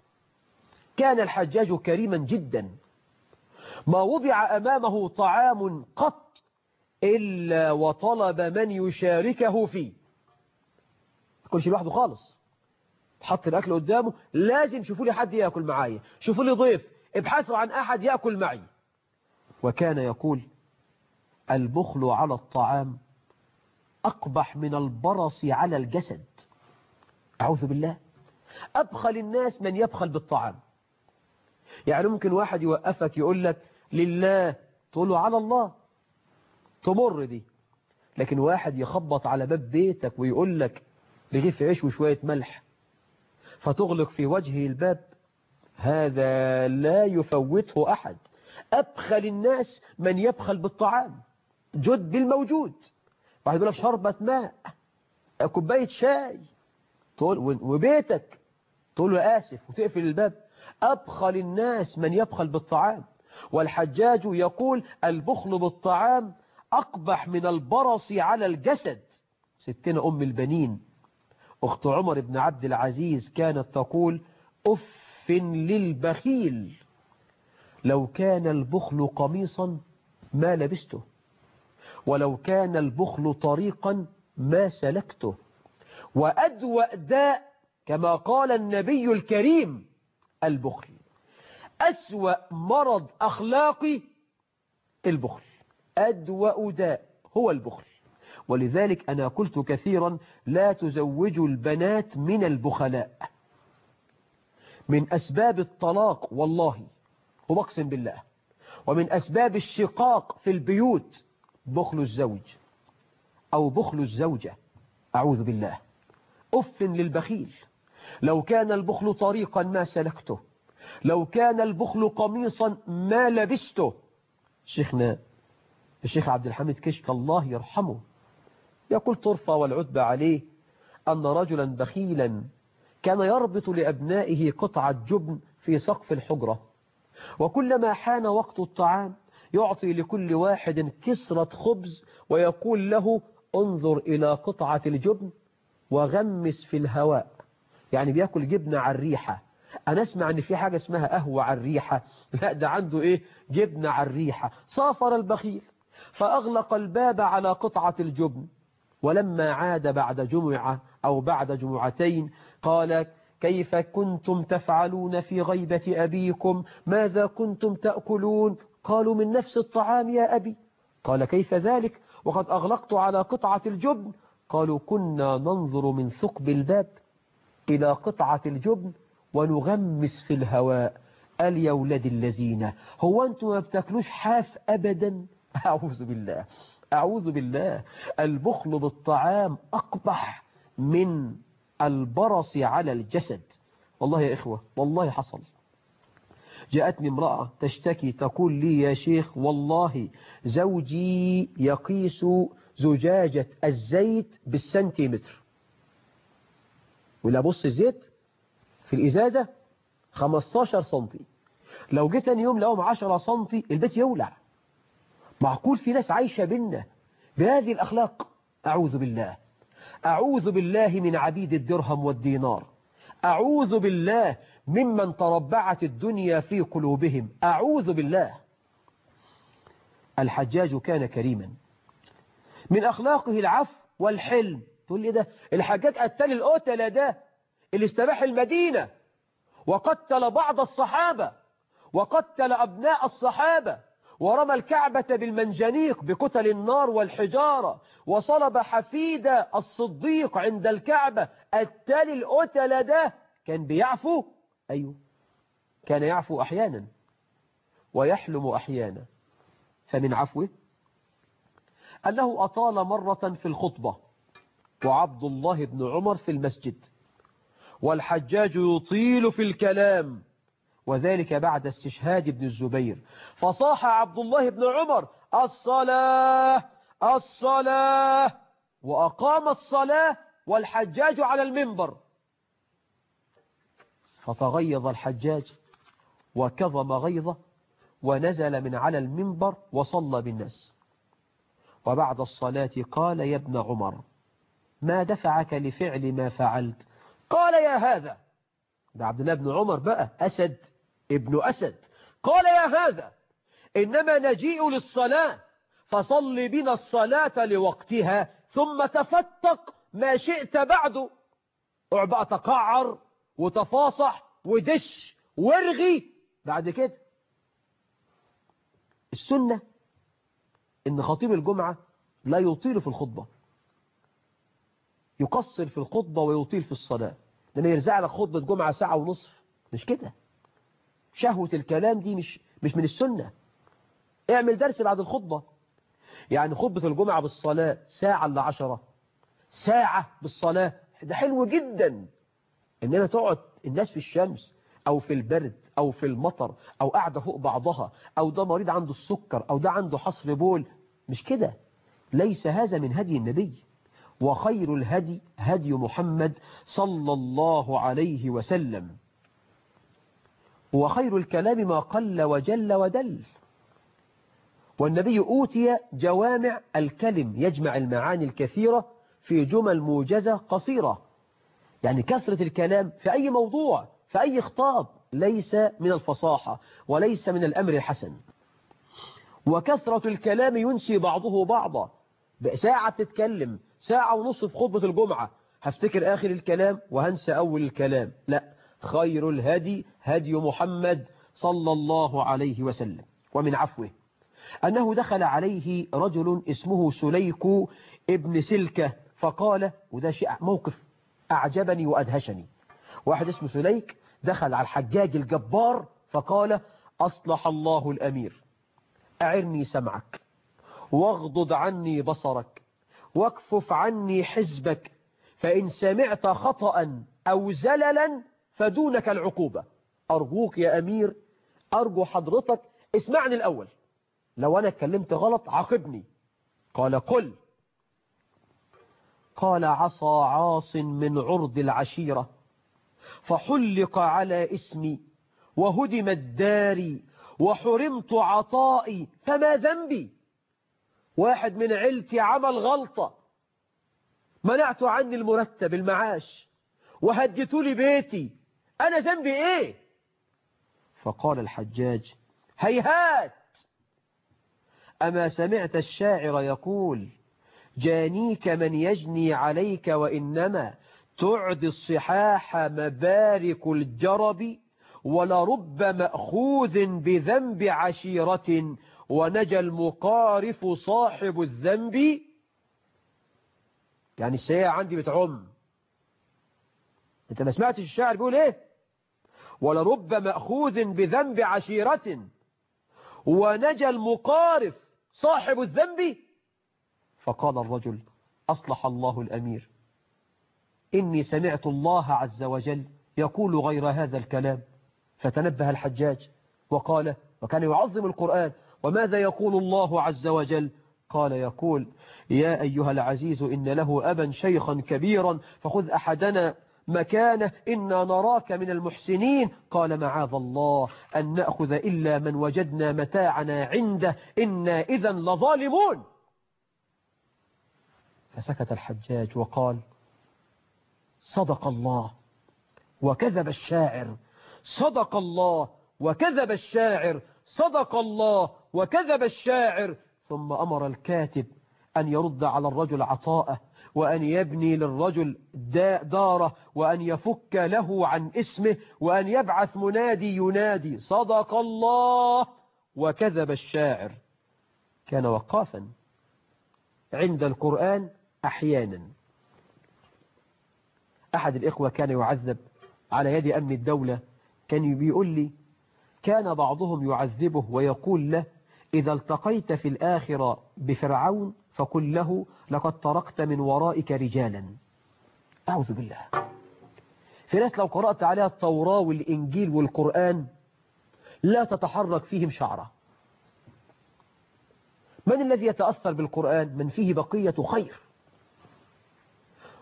كان الحجاج كريما جدا، ما وضع أمامه طعام قط إلا وطلب من يشاركه فيه. كلش لوحده خالص، حط الأكل قدامه، لازم شوفوا لي حد يأكل معايا، شوفوا لي ضيف، ابحثوا عن أحد يأكل معي. وكان يقول: البخل على الطعام أقبح من البرص على الجسد. أعوذ بالله، أبخل الناس من يبخل بالطعام. يعني ممكن واحد يوقفك يقول لك لله، تقول له على الله، تمر دي. لكن واحد يخبط على باب بيتك ويقول لك رغيف عيش وشوية ملح، فتغلق في وجهه الباب، هذا لا يفوته أحد. أبخل الناس من يبخل بالطعام، جد بالموجود. واحد يقول لك شربة ماء، كوباية شاي، تقول وبيتك تقول له آسف وتقفل الباب. أبخل الناس من يبخل بالطعام. والحجاج يقول: البخل بالطعام أقبح من البرص على الجسد. ستنا أم البنين أخت عمر بن عبد العزيز كانت تقول: أف للبخيل، لو كان البخل قميصا ما لبسته، ولو كان البخل طريقا ما سلكته. وأدوأ داء كما قال النبي الكريم البخل. أسوأ مرض أخلاقي البخل، أدوأ داء هو البخل. ولذلك أنا قلت كثيرا: لا تزوجوا البنات من البخلاء. من أسباب الطلاق والله وبقسم بالله، ومن أسباب الشقاق في البيوت بخل الزوج أو بخل الزوجة، أعوذ بالله. أف للبخيل، لو كان البخل طريقا ما سلكته، لو كان البخل قميصا ما لبسته. شيخنا الشيخ عبد الحميد كشك الله يرحمه يقول طرفة والعتبة عليه أن رجلا بخيلا كان يربط لأبنائه قطعة جبن في سقف الحجرة، وكلما حان وقت الطعام يعطي لكل واحد كسرة خبز ويقول له: انظر إلى قطعة الجبن وغمس في الهواء. يعني بيأكل جبنة على الريحة. أنا أسمع أن في حاجة اسمها قهوة على الريحة، لا ده عنده إيه؟ جبنة على الريحة. صافر البخيل فأغلق الباب على قطعة الجبن، ولما عاد بعد جمعة أو بعد جمعتين قال: كيف كنتم تفعلون في غيبة أبيكم؟ ماذا كنتم تأكلون؟ قالوا: من نفس الطعام يا أبي. قال: كيف ذلك وقد أغلقت على قطعة الجبن؟ قالوا: كنا ننظر من ثقب الباب إلى قطعة الجبن ونغمس في الهواء. قال: يا ولاد الذين، هو أنتم ما بتاكلوش حاف أبدا؟ أعوذ بالله، أعوذ بالله. البخل بالطعام أقبح من البرص على الجسد. والله يا إخوة، والله حصل. جاءتني امرأة تشتكي تقول لي: يا شيخ والله زوجي يقيس زجاجة الزيت بالسنتيمتر، ولا بص الزيت في الإزازة خمستاشر سنتي، لو جيت أن يوم لهم عشرة سنتي البيت يولع. معقول في ناس عايشة بينا بهذه الأخلاق؟ أعوذ بالله، أعوذ بالله من عبيد الدرهم والدينار، أعوذ بالله ممن تربعت الدنيا في قلوبهم، أعوذ بالله. الحجاج كان كريما، من أخلاقه العفو والحلم. تقول لي ده الحجاج قتل القتلة ده اللي استباح المدينة وقتل بعض الصحابة وقتل أبناء الصحابة ورمى الكعبة بالمنجنيق بكتل النار والحجارة وصلب حفيد الصديق عند الكعبة. قتل القتلة ده كان بيعفو؟ أيوه، كان يعفو أحيانا ويحلم أحيانا. فمن عفوه أنه أطال مرة في الخطبة وعبد الله بن عمر في المسجد، والحجاج يطيل في الكلام، وذلك بعد استشهاد ابن الزبير، فصاح عبد الله بن عمر: الصلاة الصلاة. وأقام الصلاة والحجاج على المنبر. فتغيظ الحجاج وكظم غيظه ونزل من على المنبر وصلى بالناس. وبعد الصلاة قال: يا ابن عمر، ما دفعك لفعل ما فعلت؟ قال: يا هذا، ده عبد الله بن عمر بقى، أسد ابن أسد، قال: يا هذا، إنما نجيء للصلاة فصل بنا الصلاة لوقتها ثم تفتق ما شئت بعده. اعبأ تقعر وتفاصح ودش وارغي بعد كده. السنة إن خطيب الجمعة لا يطيل في الخطبة، يقصر في الخطبة ويطيل في الصلاة، لما يرزع لك خطبة جمعة ساعة ونصف، مش كده. شهوة الكلام دي مش مش من السنة. اعمل درس بعد الخطبة، يعني خطبة الجمعة بالصلاة ساعة إلا عشرة، ساعة بالصلاة، ده حلو جدا. إنما تقعد الناس في الشمس أو في البرد أو في المطر أو قاعدة فوق بعضها، أو ده مريض عنده السكر أو ده عنده حصر بول، مش كده. ليس هذا من هدي النبي. وخير الهدي هدي محمد صلى الله عليه وسلم. وخير الكلام ما قل وجل ودل. والنبي أوتي جوامع الكلم، يجمع المعاني الكثيرة في جمل موجزة قصيرة. يعني كثرة الكلام في أي موضوع في أي خطاب ليس من الفصاحة وليس من الأمر الحسن. وكثرة الكلام ينسي بعضه بعضا. ساعة تتكلم ساعة ونصف في خطبة الجمعة، هفتكر آخر الكلام وهنسى أول الكلام. لا، خير الهدي هدي محمد صلى الله عليه وسلم. ومن عفوه أنه دخل عليه رجل اسمه سليك ابن سلكة فقال، وده شيء موقف أعجبني وأدهشني، واحد اسمه سليك دخل على الحجاج الجبار فقال: أصلح الله الأمير، أعرني سمعك واغضض عني بصرك واكفف عني حزبك، فإن سمعت خطأ أو زللا فدونك العقوبة. أرجوك يا أمير، أرجو حضرتك اسمعني الأول، لو أنا اتكلمت غلط عاقبني. قال: قل. قال: عصى عاص من عرض العشيرة فحلق على اسمي وهدمت داري وحرمت عطائي، فما ذنبي؟ واحد من عيلتي عمل غلطة، منعت عني المرتب المعاش وهديتوا لي بيتي، أنا ذنبي إيه؟ فقال الحجاج: هيهات، أما سمعت الشاعر يقول: جانيك من يجني عليك وإنما تعدي الصحاح مبارك الجرب، ولرب مأخوذ بذنب عشيرة ونجى المقارف صاحب الذنب. يعني السيئة عندي بتعم. انت ما سمعتش الشاعر بيقول ايه؟ ولرب مأخوذ بذنب عشيرة ونجى المقارف صاحب الذنب. فقال الرجل: أصلح الله الأمير، إني سمعت الله عز وجل يقول غير هذا الكلام. فتنبه الحجاج وقال، وكان يعظم القرآن: وماذا يقول الله عز وجل؟ قال: يقول: يا أيها العزيز إن له أبا شيخا كبيرا فخذ أحدنا مكانه إنا نراك من المحسنين. قال: معاذ الله أن نأخذ إلا من وجدنا متاعنا عنده إنا إذا لظالمون. فسكت الحجاج وقال: صدق الله وكذب الشاعر، صدق الله وكذب الشاعر، صدق الله وكذب الشاعر. ثم أمر الكاتب أن يرد على الرجل عطاءه، وأن يبني للرجل داره، وأن يفك له عن اسمه، وأن يبعث منادي ينادي: صدق الله وكذب الشاعر. كان وقافا عند القرآن أحيانا. أحد الإخوة كان يعذب على يد أمن الدولة، كان بيقول لي: كان بعضهم يعذبه ويقول له: إذا التقيت في الآخرة بفرعون فقل له: لقد تركت من ورائك رجالا. أعوذ بالله. في ناس لو قرأت عليها التوراة والإنجيل والقرآن لا تتحرك فيهم شعرة. من الذي يتأثر بالقرآن؟ من فيه بقية خير.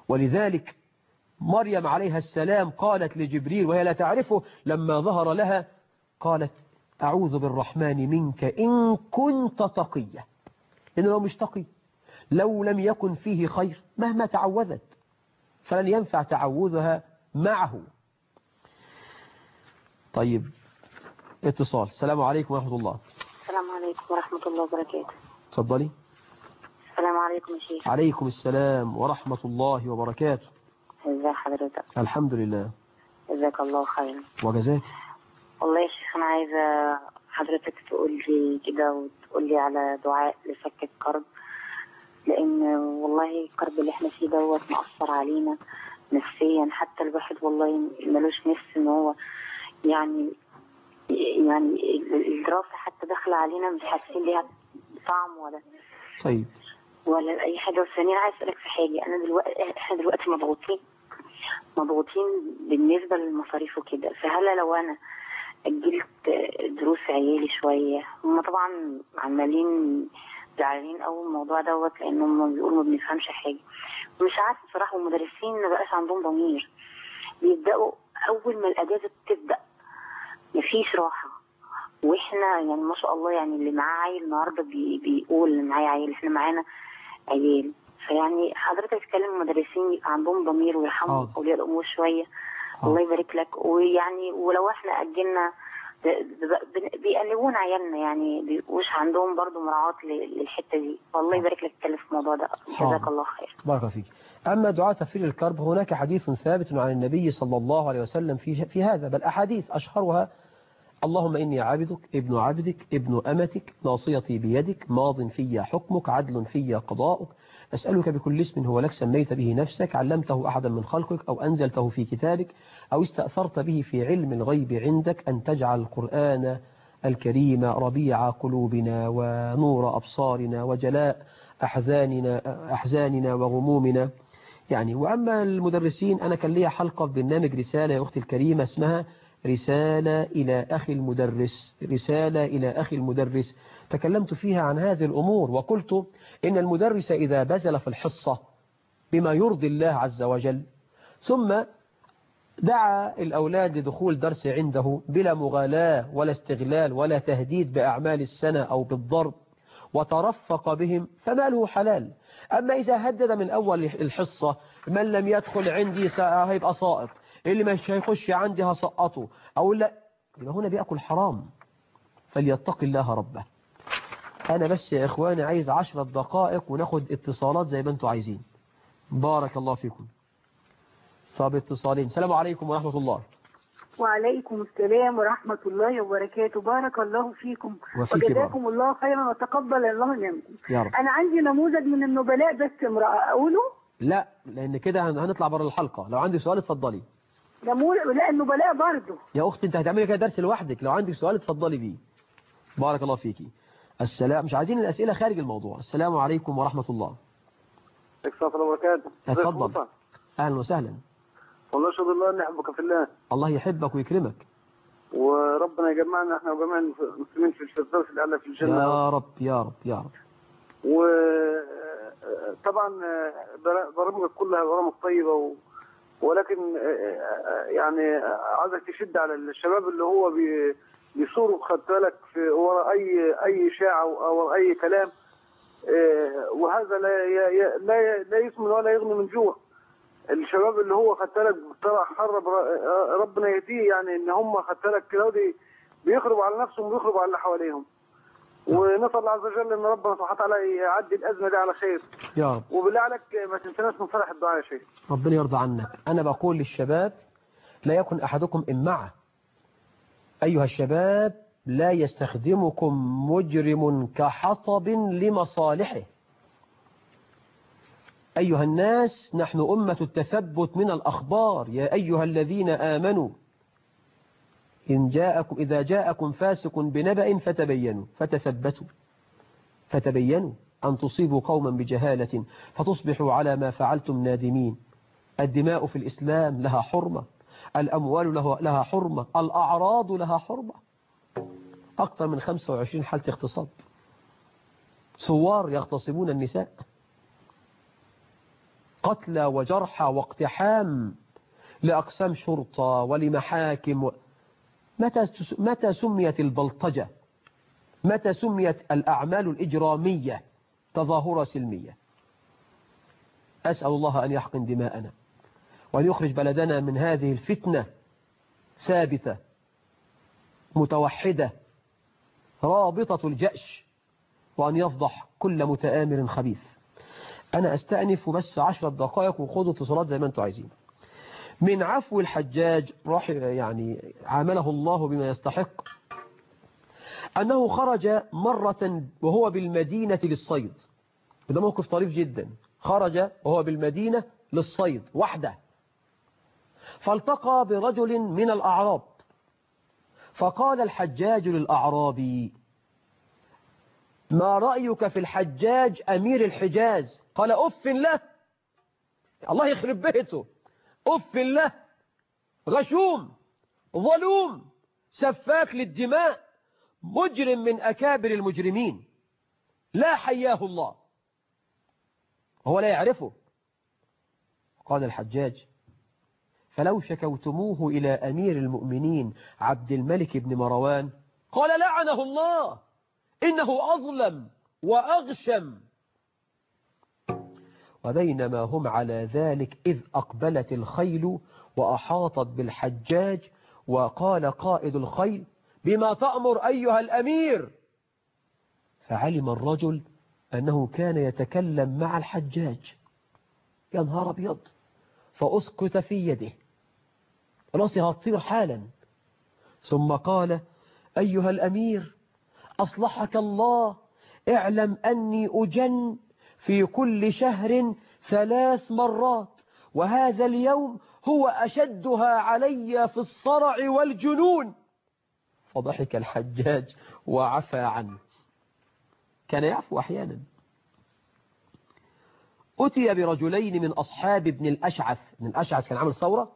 ولذلك مريم عليها السلام قالت لجبريل وهي لا تعرفه لما ظهر لها، قالت أعوذ بالرحمن منك إن كنت تقيا، لأنه لو مش تقي، لو لم يكن فيه خير مهما تعوذت فلن ينفع تعوذها معه. طيب اتصال. السلام عليكم ورحمة الله. السلام عليكم ورحمة الله وبركاته. تفضلي. السلام عليكم يا شيخ. عليكم السلام ورحمة الله وبركاته. ازي حضرتك؟ الحمد لله. جزاك الله خيرا. وجزاك. والله يا شيخ أنا عايزة حضرتك تقول لي كده وتقول لي على دعاء لفك الكرب، لأن والله الكرب اللي احنا فيه دوت مأثر علينا نفسيا، حتى الواحد والله ملوش نفس ان هو يعني يعني الدراسة حتى داخلة علينا مش حاسين ليها طعم ولا طيب ولا أي حاجة. والثانية عايز أسألك في حاجة، أنا دلوقتي إحنا دلوقتي مضغوطين مضغوطين بالنسبة للمصاريف وكده، فهل لو أنا أجلت دروس عيالي شوية، هم طبعا عمالين زعلانين أول الموضوع دوت لأنهم بيقولوا ما بنفهمش حاجة، ومش عارفة بصراحة المدرسين ما بقاش عندهم ضمير، بيبدأوا أول ما الأجازة بتبدأ مفيش راحة، واحنا يعني ما شاء الله يعني اللي معاه عيل النهارده بي بيقول اللي معايا عيل، احنا معانا عيال، فيعني حضرتك تكلم المدرسين يبقى عندهم ضمير ويرحموا اولياء الامور شويه. الله يبارك لك. ويعني ولو احنا اجلنا بيقلبون عيالنا، يعني بيبقوش عندهم برضو مراعاه للحته دي، والله يبارك لك اتكلم في الموضوع ده. جزاك الله خير. بارك فيك. اما دعاء تفريج الكرب هناك حديث ثابت عن النبي صلى الله عليه وسلم في في هذا، بل احاديث اشهرها اللهم إني عبدك ابن عبدك ابن أمتك ناصيتي بيدك ماض في حكمك عدل في قضاؤك أسألك بكل اسم هو لك سميت به نفسك علمته أحدا من خلقك أو أنزلته في كتابك أو استأثرت به في علم الغيب عندك أن تجعل القرآن الكريم ربيع قلوبنا ونور أبصارنا وجلاء أحزاننا, أحزاننا وغمومنا. يعني وأما المدرسين أنا كان لي حلقة في برنامج رسالة يا أختي الكريمة اسمها رسالة إلى أخي المدرس، رسالة إلى أخي المدرس، تكلمت فيها عن هذه الأمور وقلت إن المدرس إذا بذل في الحصة بما يرضي الله عز وجل ثم دعا الأولاد لدخول درس عنده بلا مغالاة ولا استغلال ولا تهديد بأعمال السنة أو بالضرب وترفق بهم فماله حلال. أما إذا هدد من أول الحصة من لم يدخل عندي هيبقى ساقط، اللي مش هيخش عندي هسقطه أو لا، يبقى هنا بيأكل حرام، فليتق الله ربه. أنا بس يا إخواني عايز عشرة دقائق وناخد اتصالات زي ما أنتوا عايزين. بارك الله فيكم. طب اتصالين. السلام عليكم ورحمة الله. وعليكم السلام ورحمة الله وبركاته. بارك الله فيكم وجزاكم الله خيرا وتقبل الله منكم. أنا عندي نموذج من النبلاء بس امرأة أقوله؟ لا لأن كده هنطلع بره الحلقة. لو عندي سؤال اتفضلي. نموذج لا النبلاء برضه. يا أختي أنت هتعملي كده درس لوحدك، لو عندك سؤال اتفضلي بيه. بارك الله فيكي. السلام. مش عايزين الأسئلة خارج الموضوع. السلام عليكم ورحمة الله. السلام وبركاته. اتفضل. أهلا وسهلا. والله اشهد الله اني احبك في الله. الله يحبك ويكرمك. وربنا يجمعنا احنا وجميع المسلمين في الفردوس الاعلى في الجنه. يا رب يا رب يا رب. وطبعا برامجك كلها برامج طيبه و... ولكن يعني عايزك تشد على الشباب اللي هو بي... بيصوروا خدت بالك في ورا اي اي اشاعه او اي كلام، وهذا لا ي... لا لا يسمن ولا يغني من جوع. الشباب اللي هو خدت بالك طلع حرب ربنا يهديه، يعني ان هم خدت بالك كده بيخربوا على نفسهم وبيخربوا على اللي حواليهم. ونسال الله عز وجل ان ربنا سبحانه وتعالى يعدي الازمه دي على خير يا رب. وبالله عليك ما تنساش من صالح الدعاء يا شيخ. ربنا يرضى عنك. انا بقول للشباب لا يكن احدكم امعه. ايها الشباب لا يستخدمكم مجرم كحطب لمصالحه. أيها الناس نحن أمة التثبت من الأخبار. يا أيها الذين آمنوا إن جاءكم إذا جاءكم فاسق بنبأ فتبينوا فتثبتوا فتبينوا أن تصيبوا قوما بجهالة فتصبحوا على ما فعلتم نادمين. الدماء في الإسلام لها حرمة، الأموال لها حرمة، الأعراض لها حرمة. أكثر من خمسة وعشرين حالة اغتصاب، ثوار يغتصبون النساء. قتلى وجرحى واقتحام لأقسام شرطة ولمحاكم. متى متى سميت البلطجة، متى سميت الأعمال الإجرامية تظاهرة سلمية؟ أسأل الله أن يحقن دماءنا وأن يخرج بلدنا من هذه الفتنة ثابتة متوحدة رابطة الجأش، وأن يفضح كل متآمر خبيث. أنا أستأنف بس عشرة دقائق وخذوا اتصالات زي ما أنتم عايزين. من عفو الحجاج رح يعني عامله الله بما يستحق أنه خرج مرة وهو بالمدينة للصيد، وده موقف طريف جدا. خرج وهو بالمدينة للصيد وحده، فالتقى برجل من الأعراب، فقال الحجاج للأعرابي: ما رأيك في الحجاج أمير الحجاز؟ قال: أف له، الله يخرب بيته، أف له، غشوم ظلوم سفاك للدماء، مجرم من أكابر المجرمين، لا حياه الله. هو لا يعرفه. قال الحجاج: فلو شكوتموه إلى أمير المؤمنين عبد الملك بن مروان. قال: لعنه الله، إنه أظلم وأغشم. وبينما هم على ذلك إذ أقبلت الخيل وأحاطت بالحجاج، وقال قائد الخيل: بما تأمر أيها الأمير؟ فعلم الرجل أنه كان يتكلم مع الحجاج. يا نهار أبيض، فأسقط في يده، راسي هتطير حالا. ثم قال: أيها الأمير أصلحك الله، اعلم أني أجن في كل شهر ثلاث مرات، وهذا اليوم هو أشدها علي في الصرع والجنون. فضحك الحجاج وعفى عنه. كان يعفو أحيانا. أتي برجلين من أصحاب ابن الأشعث. ابن الأشعث كان عامل ثورة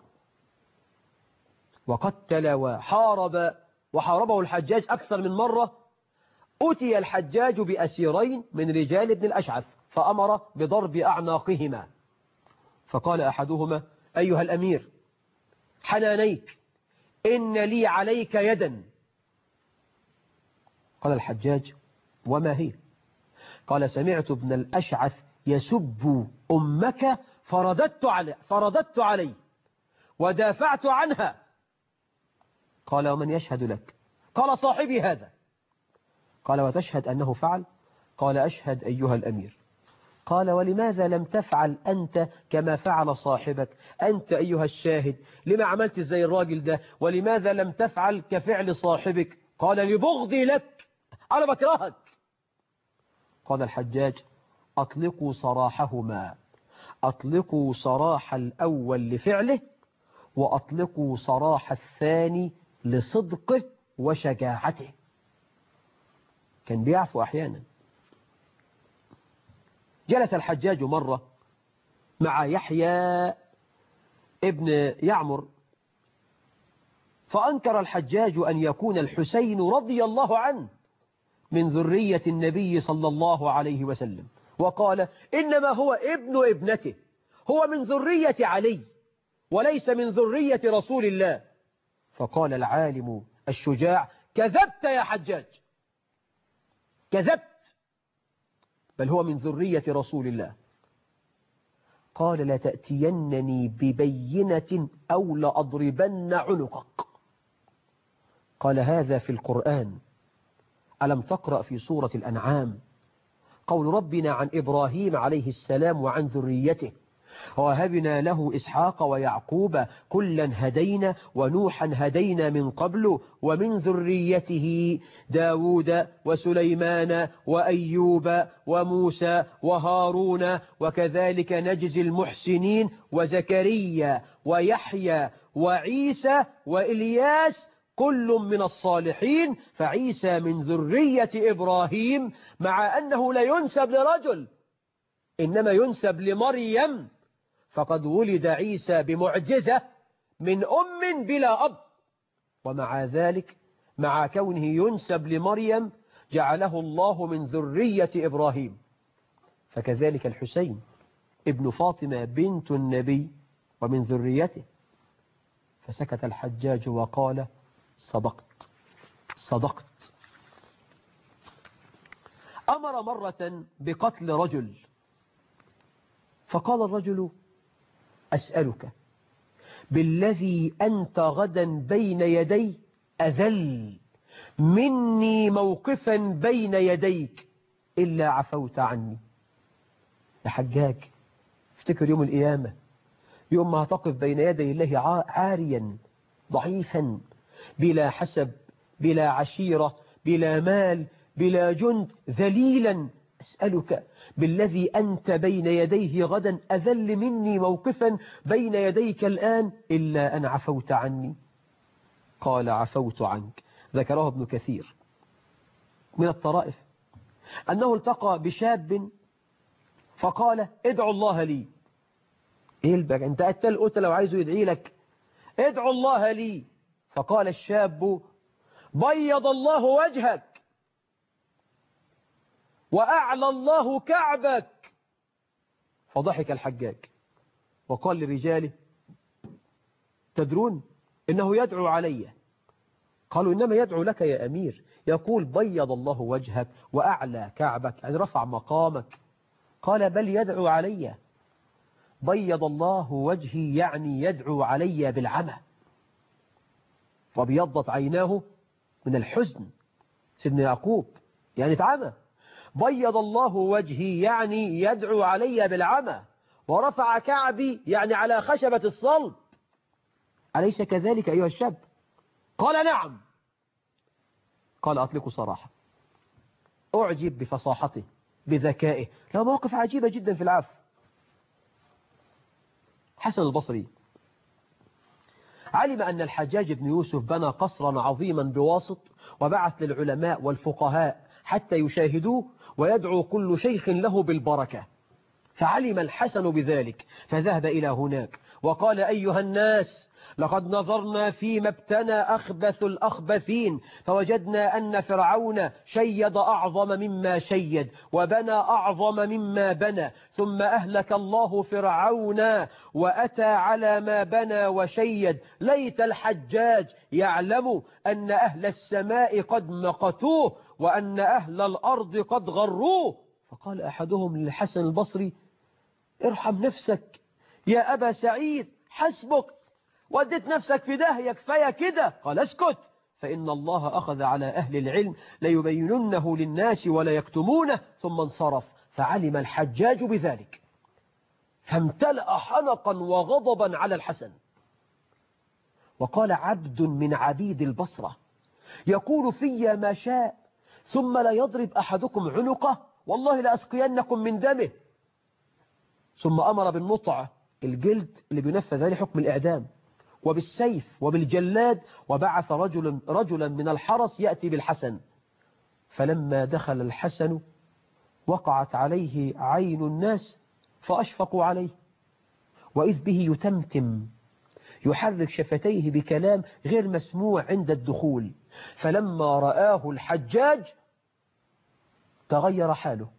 وقتل وحارب وحاربه الحجاج أكثر من مرة. أتي الحجاج بأسيرين من رجال ابن الأشعث فأمر بضرب أعناقهما. فقال أحدهما: أيها الأمير حنانيك، إن لي عليك يدا. قال الحجاج: وما هي؟ قال: سمعت ابن الأشعث يسب أمك فرددت علي فرددت عليه ودافعت عنها. قال: ومن يشهد لك؟ قال: صاحبي هذا. قال: وتشهد أنه فعل؟ قال: أشهد أيها الأمير. قال: ولماذا لم تفعل أنت كما فعل صاحبك؟ أنت أيها الشاهد، لما عملت زي الراجل ده؟ ولماذا لم تفعل كفعل صاحبك؟ قال: لبغضي لك، أنا بكرهك. قال الحجاج: أطلقوا سراحهما، أطلقوا سراح الأول لفعله، وأطلقوا سراح الثاني لصدقه وشجاعته. كان بيعفو أحيانا. جلس الحجاج مرة مع يحيى ابن يعمر، فأنكر الحجاج أن يكون الحسين رضي الله عنه من ذرية النبي صلى الله عليه وسلم، وقال: إنما هو ابن ابنته، هو من ذرية علي وليس من ذرية رسول الله. فقال العالم الشجاع: كذبت يا حجاج، كذبت، بل هو من ذرية رسول الله. قال: لتأتينني ببينة أو لأضربن عنقك. قال: هذا في القرآن، ألم تقرأ في سورة الأنعام قول ربنا عن إبراهيم عليه السلام وعن ذريته: ووهبنا له إسحاق ويعقوب كلا هدينا ونوحا هدينا من قبل ومن ذريته داود وسليمان وأيوب وموسى وهارون وكذلك نجزي المحسنين وزكريا ويحيى وعيسى وإلياس كل من الصالحين. فعيسى من ذرية إبراهيم، مع أنه لا ينسب لرجل إنما ينسب لمريم، فقد ولد عيسى بمعجزة من أم بلا أب، ومع ذلك مع كونه ينسب لمريم جعله الله من ذرية إبراهيم. فكذلك الحسين ابن فاطمة بنت النبي ومن ذريته. فسكت الحجاج وقال صدقت صدقت. أمر مرة بقتل رجل، فقال الرجل أسألك بالذي أنت غدا بين يدي أذل مني موقفا بين يديك إلا عفوت عني. يا حجاج افتكر يوم القيامة، يوم ما هتقف بين يدي الله عاريا ضعيفا بلا حسب بلا عشيرة بلا مال بلا جند ذليلا. أسألك بالذي أنت بين يديه غدا أذل مني موقفا بين يديك الآن إلا أن عفوت عني. قال عفوت عنك. ذكره ابن كثير. من الطرائف أنه التقى بشاب فقال ادعو الله لي. ايه البقى انت قتل قلت لو عايزه يدعي لك ادعو الله لي. فقال الشاب بيض الله وجهك وأعلى الله كعبك. فضحك الحجاج وقال لرجاله تدرون إنه يدعو علي. قالوا إنما يدعو لك يا أمير، يقول بيض الله وجهك وأعلى كعبك يعني رفع مقامك. قال بل يدعو علي. بيض الله وجهي يعني يدعو علي بالعمى. وبيضت عيناه من الحزن سيدنا يعقوب يعني اتعمى. بيض الله وجهي يعني يدعو علي بالعمى، ورفع كعبي يعني على خشبة الصلب. أليس كذلك أيها الشاب؟ قال نعم. قال أطلق صراحة. أعجب بفصاحته بذكائه، له مواقف عجيبة جدا في العفو. حسن البصري علم أن الحجاج بن يوسف بنى قصرا عظيما بواسط وبعث للعلماء والفقهاء حتى يشاهدوه ويدعو كل شيخ له بالبركة. فعلم الحسن بذلك فذهب إلى هناك وقال أيها الناس لقد نظرنا فيما ابتنى أخبث الأخبثين فوجدنا أن فرعون شيد أعظم مما شيد وبنى أعظم مما بنى ثم أهلك الله فرعون وأتى على ما بنى وشيد. ليت الحجاج يعلم أن أهل السماء قد مقتوه وأن أهل الأرض قد غروه. فقال أحدهم للحسن البصري ارحم نفسك يا أبا سعيد حسبك وديت نفسك في داهية كفاية كده. قال اسكت فإن الله أخذ على أهل العلم ليبيننه للناس ولا يكتمونه. ثم انصرف. فعلم الحجاج بذلك فامتلأ حنقا وغضبا على الحسن. وقال عبد من عبيد البصرة يقول في ما شاء ثم لا يضرب أحدكم عنقه والله لأسقينكم من دمه. ثم أمر بالنطع الجلد اللي بينفذ عليه حكم الإعدام وبالسيف وبالجلاد وبعث رجلا, رجلا من الحرس يأتي بالحسن. فلما دخل الحسن وقعت عليه عين الناس فأشفقوا عليه وإذ به يتمتم يحرك شفتيه بكلام غير مسموع عند الدخول. فلما رآه الحجاج تغير حاله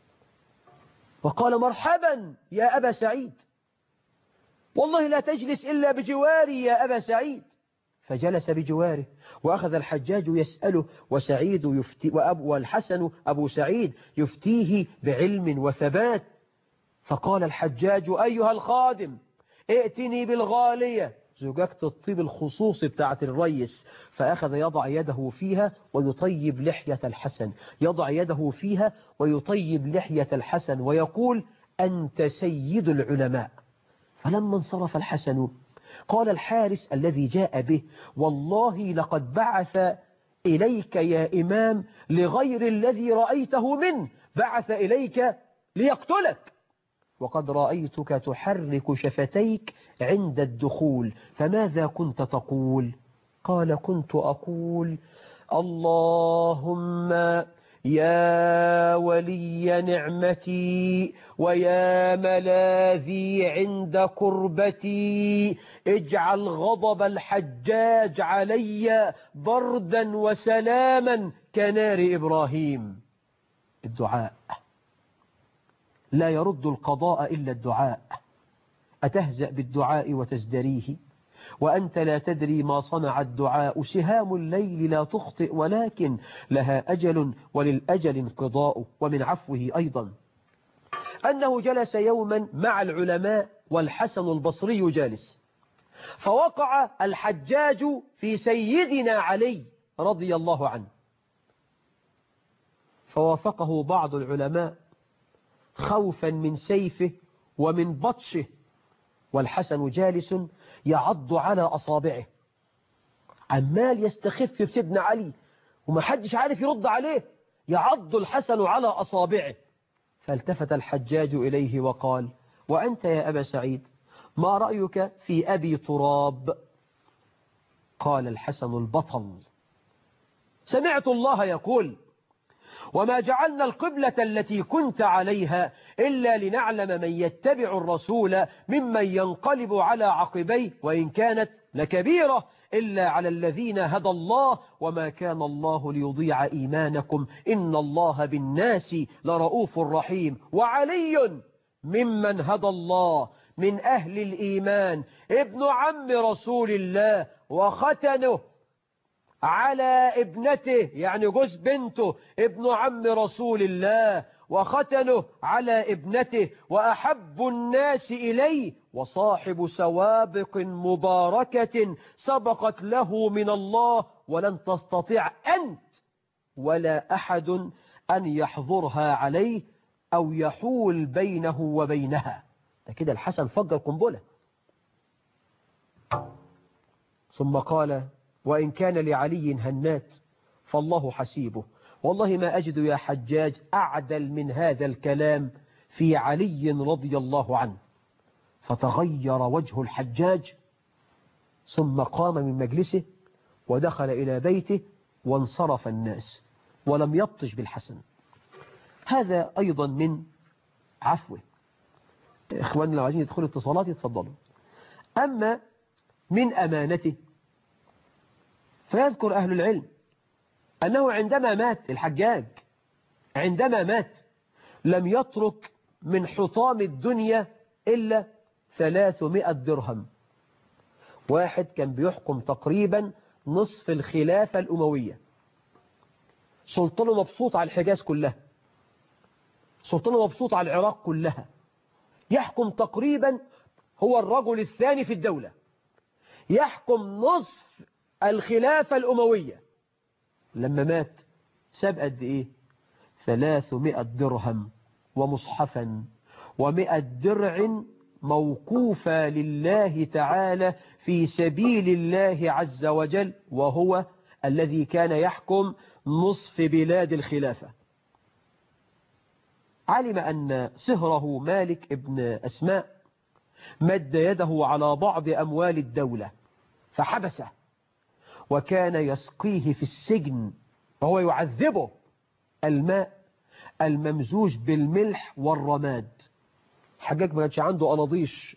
وقال مرحبا يا أبا سعيد والله لا تجلس إلا بجواري يا أبا سعيد. فجلس بجواره وأخذ الحجاج يسأله وسعيد يفتي وأبو والحسن أبو سعيد يفتيه بعلم وثبات. فقال الحجاج أيها الخادم ائتني بالغالية زجاجة الطيب الخصوصي بتاعة الريس. فأخذ يضع يده فيها ويطيب لحية الحسن يضع يده فيها ويطيب لحية الحسن ويقول أنت سيد العلماء. فلما انصرف الحسن قال الحارس الذي جاء به والله لقد بعث إليك يا إمام لغير الذي رأيته منه بعث إليك ليقتلك وقد رأيتك تحرك شفتيك عند الدخول فماذا كنت تقول؟ قال كنت أقول اللهم يا ولي نعمتي ويا ملاذي عند كربتي اجعل غضب الحجاج علي بردا وسلاما كنار إبراهيم. الدعاء لا يرد القضاء إلا الدعاء، أتهزأ بالدعاء وتزدريه وأنت لا تدري ما صنع الدعاء، سهام الليل لا تخطئ ولكن لها أجل وللأجل انقضاء. ومن عفوه أيضا أنه جلس يوما مع العلماء والحسن البصري جالس، فوقع الحجاج في سيدنا علي رضي الله عنه، فوافقه بعض العلماء خوفا من سيفه ومن بطشه، والحسن جالس يعض على أصابعه، عمال يستخف بسيدنا علي ومحدش عارف يرد عليه، يعض الحسن على أصابعه. فالتفت الحجاج إليه وقال: وأنت يا أبا سعيد ما رأيك في أبي تراب؟ قال الحسن البطل: سمعت الله يقول: وما جعلنا القبلة التي كنت عليها إلا لنعلم من يتبع الرسول ممن ينقلب على عقبيه وإن كانت لكبيرة إلا على الذين هدى الله وما كان الله ليضيع إيمانكم إن الله بالناس لرؤوف رحيم. وعلي ممن هدى الله من أهل الإيمان ابن عم رسول الله وختنه على ابنته، يعني جوز بنته ابن عم رسول الله وختنه على ابنته، وأحب الناس إليه وصاحب سوابق مباركة سبقت له من الله ولن تستطيع أنت ولا أحد أن يحضرها عليه أو يحول بينه وبينها. ده كده الحسن فجر قنبلة. ثم قال: وإن كان لعلي هنات فالله حسيبه. والله ما أجد يا حجاج أعدل من هذا الكلام في علي رضي الله عنه. فتغير وجه الحجاج ثم قام من مجلسه ودخل إلى بيته وانصرف الناس ولم يبطش بالحسن. هذا أيضا من عفوه. إخواننا لو عايزين يدخلوا اتصالات يتفضلوا. أما من أمانته فيذكر أهل العلم أنه عندما مات الحجاج عندما مات لم يترك من حطام الدنيا إلا ثلاثمائة درهم. واحد كان بيحكم تقريبا نصف الخلافة الأموية، سلطانه مبسوط على الحجاز كلها، سلطانه مبسوط على العراق كلها، يحكم تقريبا، هو الرجل الثاني في الدولة، يحكم نصف الخلافة الأموية. لما مات ساب قد إيه؟ ثلاثمائة درهم ومصحفا ومائة درع موقوفة لله تعالى في سبيل الله عز وجل، وهو الذي كان يحكم نصف بلاد الخلافة. علم أن صهره مالك ابن أسماء مد يده على بعض أموال الدولة فحبسه، وكان يسقيه في السجن وهو يعذبه الماء الممزوج بالملح والرماد. حجاج ما كانش عنده أناضيش،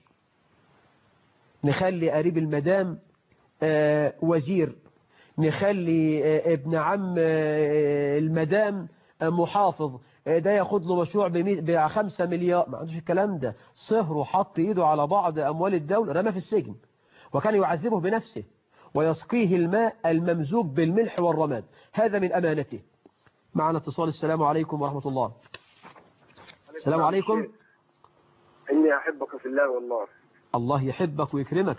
نخلي قريب المدام آه وزير، نخلي آه ابن عم آه المدام آه محافظ، آه ده ياخد له مشروع بخمسة مليار. ما عندوش الكلام ده. صهره حط ايده على بعض أموال الدولة رمى في السجن، وكان يعذبه بنفسه ويسقيه الماء الممزوج بالملح والرماد. هذا من أمانته. معنا اتصال. السلام عليكم ورحمة الله. السلام عليكم. إني أحبك في الله والله. الله يحبك ويكرمك.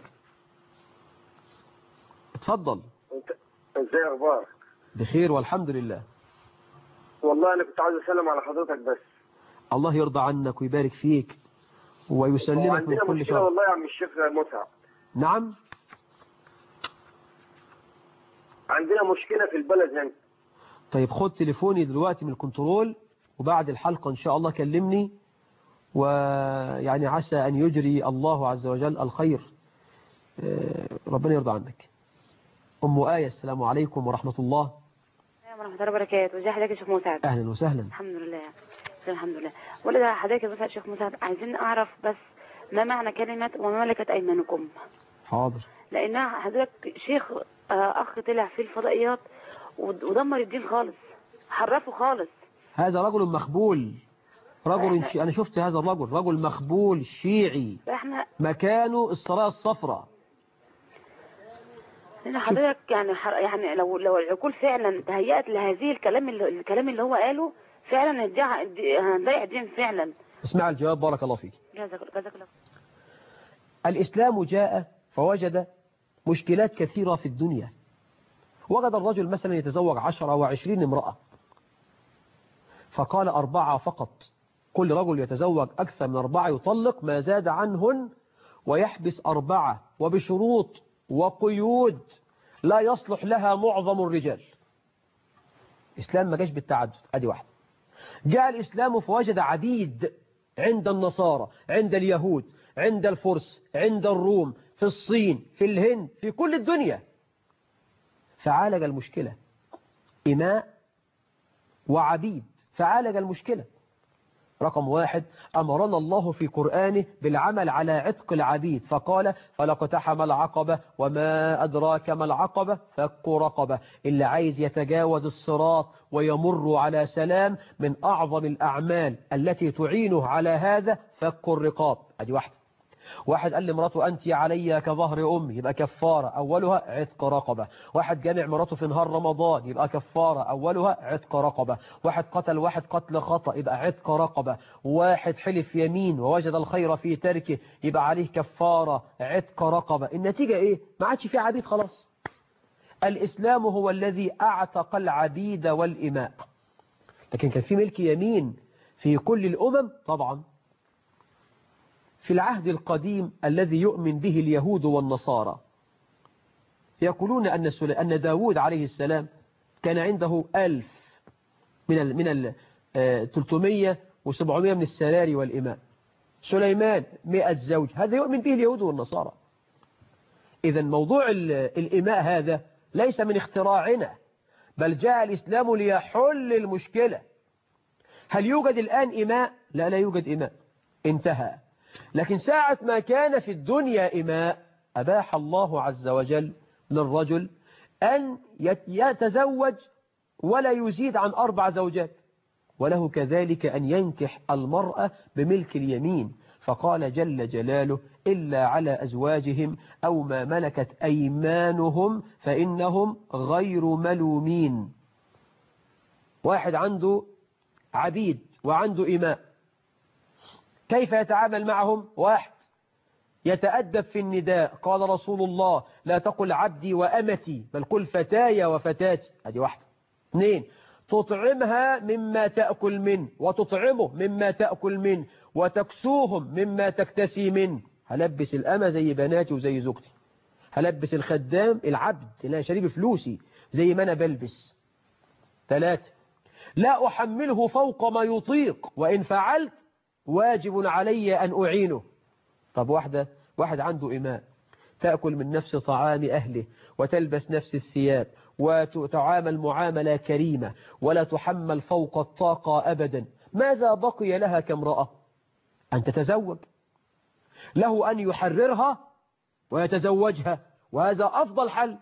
اتفضل. انت ازاي اخبارك؟ بخير والحمد لله. والله انا كنت عايز اسلم على حضرتك بس. الله يرضى عنك ويبارك فيك ويسلمك من كل شر. والله يا عم الشيخ متعب. نعم. عندنا مشكلة في البلد هنا. طيب خد تليفوني دلوقتي من الكنترول، وبعد الحلقة ان شاء الله كلمني، ويعني عسى أن يجري الله عز وجل الخير. ربنا يرضى عنك. أم آية. السلام عليكم ورحمة الله. السلام ورحمة الله وبركاته. ازي حضرتك يا شيخ مسعد؟ أهلا وسهلا. الحمد لله. الحمد لله. ولا حضرتك يا شيخ مسعد عايزين أعرف بس ما معنى كلمة وما ملكت أيمانكم؟ حاضر. لأنها حضرتك شيخ أخ طلع في الفضائيات ودمر الدين خالص، حرفه خالص. هذا رجل مخبول رجل شي... أنا شفت هذا الرجل رجل مخبول شيعي احنا مكانه السرايا الصفراء. هنا حضرتك يعني حر... يعني لو لو العقول فعلا تهيأت لهذه الكلام اللي الكلام اللي هو قاله فعلا هنضيع الدين فعلا. اسمع الجواب بارك الله فيك. جزاك الله. الإسلام جاء فوجد مشكلات كثيرة في الدنيا. وجد الرجل مثلا يتزوج عشرة أو عشرين امرأة، فقال أربعة فقط. كل رجل يتزوج أكثر من أربعة يطلق ما زاد عنهن ويحبس أربعة، وبشروط وقيود لا يصلح لها معظم الرجال. الإسلام ما جاش بالتعدد، أدي واحدة. جاء الإسلام فوجد عبيد عند النصارى، عند اليهود، عند الفرس، عند الروم، في الصين، في الهند، في كل الدنيا. فعالج المشكلة، إماء وعبيد، فعالج المشكلة. رقم واحد، أمرنا الله في قرآنه بالعمل على عتق العبيد، فقال فلاقتحم العقبة وما أدراك ما العقبة، فك رقبة. اللي عايز يتجاوز الصراط ويمر على سلام، من أعظم الأعمال التي تعينه على هذا فك الرقاب. أدي واحدة. واحد قال لمراته أنت علي كظهر أمي، يبقى كفارة أولها عتق رقبة. واحد جامع مراته في نهار رمضان، يبقى كفارة أولها عتق رقبة. واحد قتل واحد قتل خطأ، يبقى عتق رقبة. واحد حلف يمين ووجد الخير في تركه، يبقى عليه كفارة عتق رقبة. النتيجة إيه؟ ما عادش في عبيد خلاص. الإسلام هو الذي أعتق العبيد والإماء. لكن كان في ملك يمين في كل الأمم طبعا. في العهد القديم الذي يؤمن به اليهود والنصارى يقولون أن أن داود عليه السلام كان عنده ألف من ال من ال ثلاثمائة وسبعمائة من السراري والإماء. سليمان مئة زوج، هذا يؤمن به اليهود والنصارى. إذا موضوع الإماء هذا ليس من اختراعنا، بل جاء الإسلام ليحل المشكلة. هل يوجد الآن إماء؟ لا، لا يوجد إماء، انتهى. لكن ساعة ما كان في الدنيا إماء، أباح الله عز وجل للرجل أن يتزوج ولا يزيد عن أربع زوجات، وله كذلك أن ينكح المرأة بملك اليمين. فقال جل جلاله إلا على أزواجهم أو ما ملكت أيمانهم فإنهم غير ملومين. واحد عنده عبيد وعنده إماء، كيف يتعامل معهم؟ واحد، يتأدب في النداء، قال رسول الله لا تقل عبدي وأمتي بل قل فتايا وفتاتي. هذه واحدة. اثنين، تطعمها مما تأكل منه وتطعمه مما تأكل منه وتكسوهم مما تكتسي منه. هلبس الأمة زي بناتي وزي زوجتي، هلبس الخدام العبد اللي أنا شاريه بفلوسي زي ما أنا بلبس. ثلاثة، لا أحمله فوق ما يطيق، وإن فعلت واجب علي أن أعينه. طب واحدة واحد عنده إماء، تأكل من نفس طعام أهله وتلبس نفس الثياب وتعامل معاملة كريمة ولا تحمل فوق الطاقة أبدا، ماذا بقي لها كامرأة؟ أن تتزوج. له أن يحررها ويتزوجها، وهذا أفضل حل.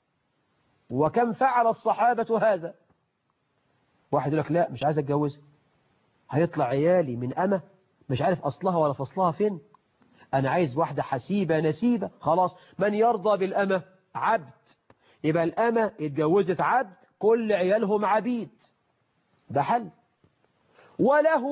وكم فعل الصحابة هذا. واحد يقول لك لا مش عايز أتجوزها، هيطلع عيالي من أمة مش عارف أصلها ولا فصلها فين، أنا عايز واحدة حسيبة نسيبة. خلاص، من يرضى بالأمة؟ عبد. يبقى الأمة اتجوزت عبد، كل عيالهم عبيد، ده حل. وله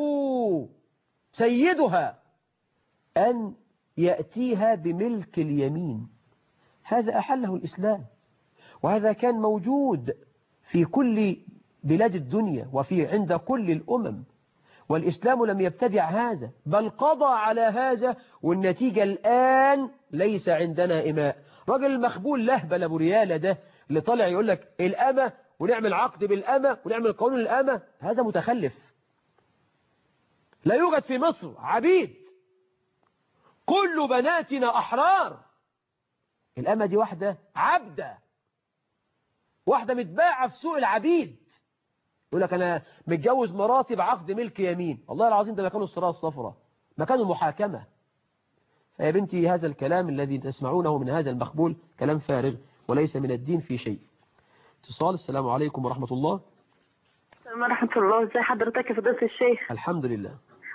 سيدها أن يأتيها بملك اليمين، هذا أحله الإسلام، وهذا كان موجود في كل بلاد الدنيا وفي عند كل الأمم، والإسلام لم يبتدع هذا بل قضى على هذا. والنتيجة الآن ليس عندنا إماء. راجل المخبول لهبل أبو ريالة ده اللي طالع يقول لك الأمة ونعمل عقد بالأمة ونعمل قانون الأمة، هذا متخلف. لا يوجد في مصر عبيد، كل بناتنا أحرار. الأمة دي واحدة عبدة، واحدة متباعة في سوق العبيد. يقول لك أنا متجوز مراتي بعقد ملك يمين، والله العظيم ده مكانه السراء الصفراء، مكانه المحاكمة. فيا بنتي هذا الكلام الذي تسمعونه من هذا المخبول كلام فارغ وليس من الدين في شيء. اتصال. السلام عليكم ورحمة الله. السلام ورحمة الله. ازي حضرتك يا فضيلة الشيخ؟ الحمد لله.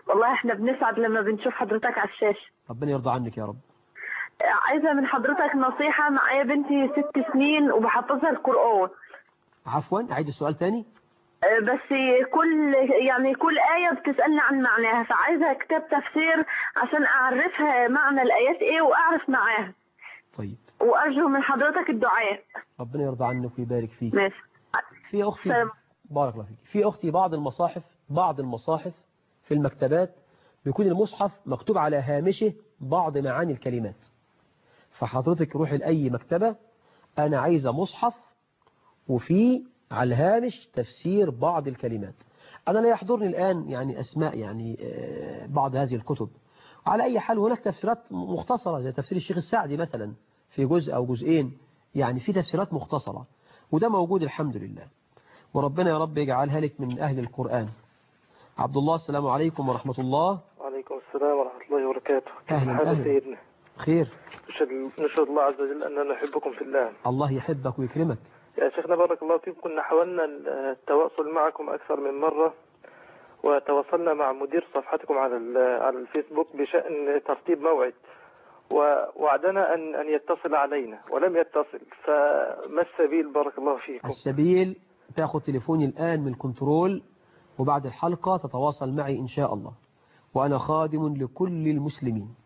والله احنا بنسعد لما بنشوف حضرتك على الشاشة. ربنا يرضى عنك يا رب. عايزة من حضرتك نصيحة. معايا بنتي ست سنين وبحفظها القرآن. عفوا عيد السؤال تاني. بس كل يعني كل آية بتسألني عن معناها، فعايزة كتاب تفسير عشان أعرفها معنى الآيات إيه وأعرف معاها. طيب. وأرجو من حضرتك الدعاء. ربنا يرضى عنك ويبارك فيك. ماشي. في أختي سلام. بارك الله فيك. في أختي بعض المصاحف بعض المصاحف في المكتبات بيكون المصحف مكتوب على هامشه بعض معاني الكلمات. فحضرتك روحي لأي مكتبة، أنا عايزة مصحف وفي على الهامش تفسير بعض الكلمات. أنا لا يحضرني الآن يعني أسماء يعني بعض هذه الكتب. على أي حال هناك تفسيرات مختصرة زي تفسير الشيخ السعدي مثلا في جزء أو جزئين، يعني في تفسيرات مختصرة وده موجود الحمد لله. وربنا يا رب يجعلها لك من أهل القرآن. عبد الله السلام عليكم ورحمة الله. وعليكم السلام ورحمة الله وبركاته. أهلا أهلا سيدنا. خير. نشهد الله عز وجل أننا نحبكم في الله. الله يحبك ويكرمك يا شيخنا بارك الله فيكم. كنا حاولنا التواصل معكم أكثر من مرة، وتواصلنا مع مدير صفحتكم على على الفيسبوك بشأن ترتيب موعد، ووعدنا أن أن يتصل علينا ولم يتصل. فما السبيل بارك الله فيكم؟ السبيل تأخذ تليفوني الآن من الكنترول وبعد الحلقة تتواصل معي إن شاء الله، وأنا خادم لكل المسلمين.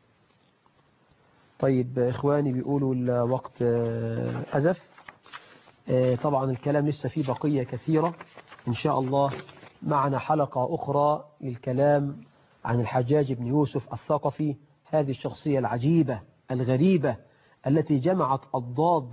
طيب إخواني بيقولوا الوقت أزف. طبعا الكلام لسه فيه بقية كثيرة إن شاء الله. معنا حلقة أخرى للكلام عن الحجاج بن يوسف الثقفي، هذه الشخصية العجيبة الغريبة التي جمعت الضاد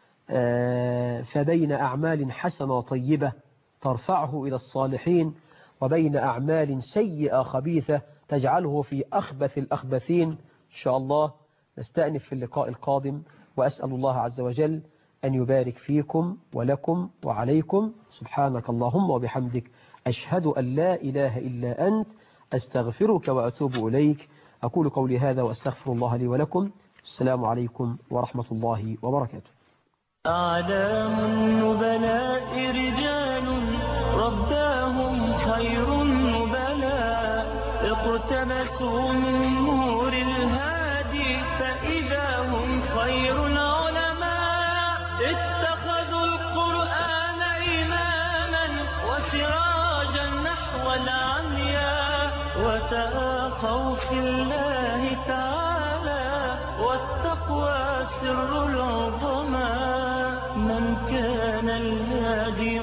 فبين أعمال حسنة طيبة ترفعه إلى الصالحين وبين أعمال سيئة خبيثة تجعله في أخبث الأخبثين. إن شاء الله نستأنف في اللقاء القادم، وأسأل الله عز وجل أن يبارك فيكم ولكم وعليكم. سبحانك اللهم وبحمدك أشهد أن لا إله إلا أنت أستغفرك وأتوب إليك. أقول قولي هذا وأستغفر الله لي ولكم. السلام عليكم ورحمة الله وبركاته. أعلام النبلاء رجال رباهم خير النبلاء، اقتبسوا من نور الهادي فإذا هم خير العلماء. اتخذوا القرآن إماما وسراجا نحو العمياء، وتآخوا في الله تعالى والتقوى سر العظماء. من كان الهادي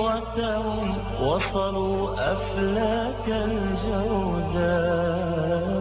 قدوتهم وصلوا أفلاك الجوزاء.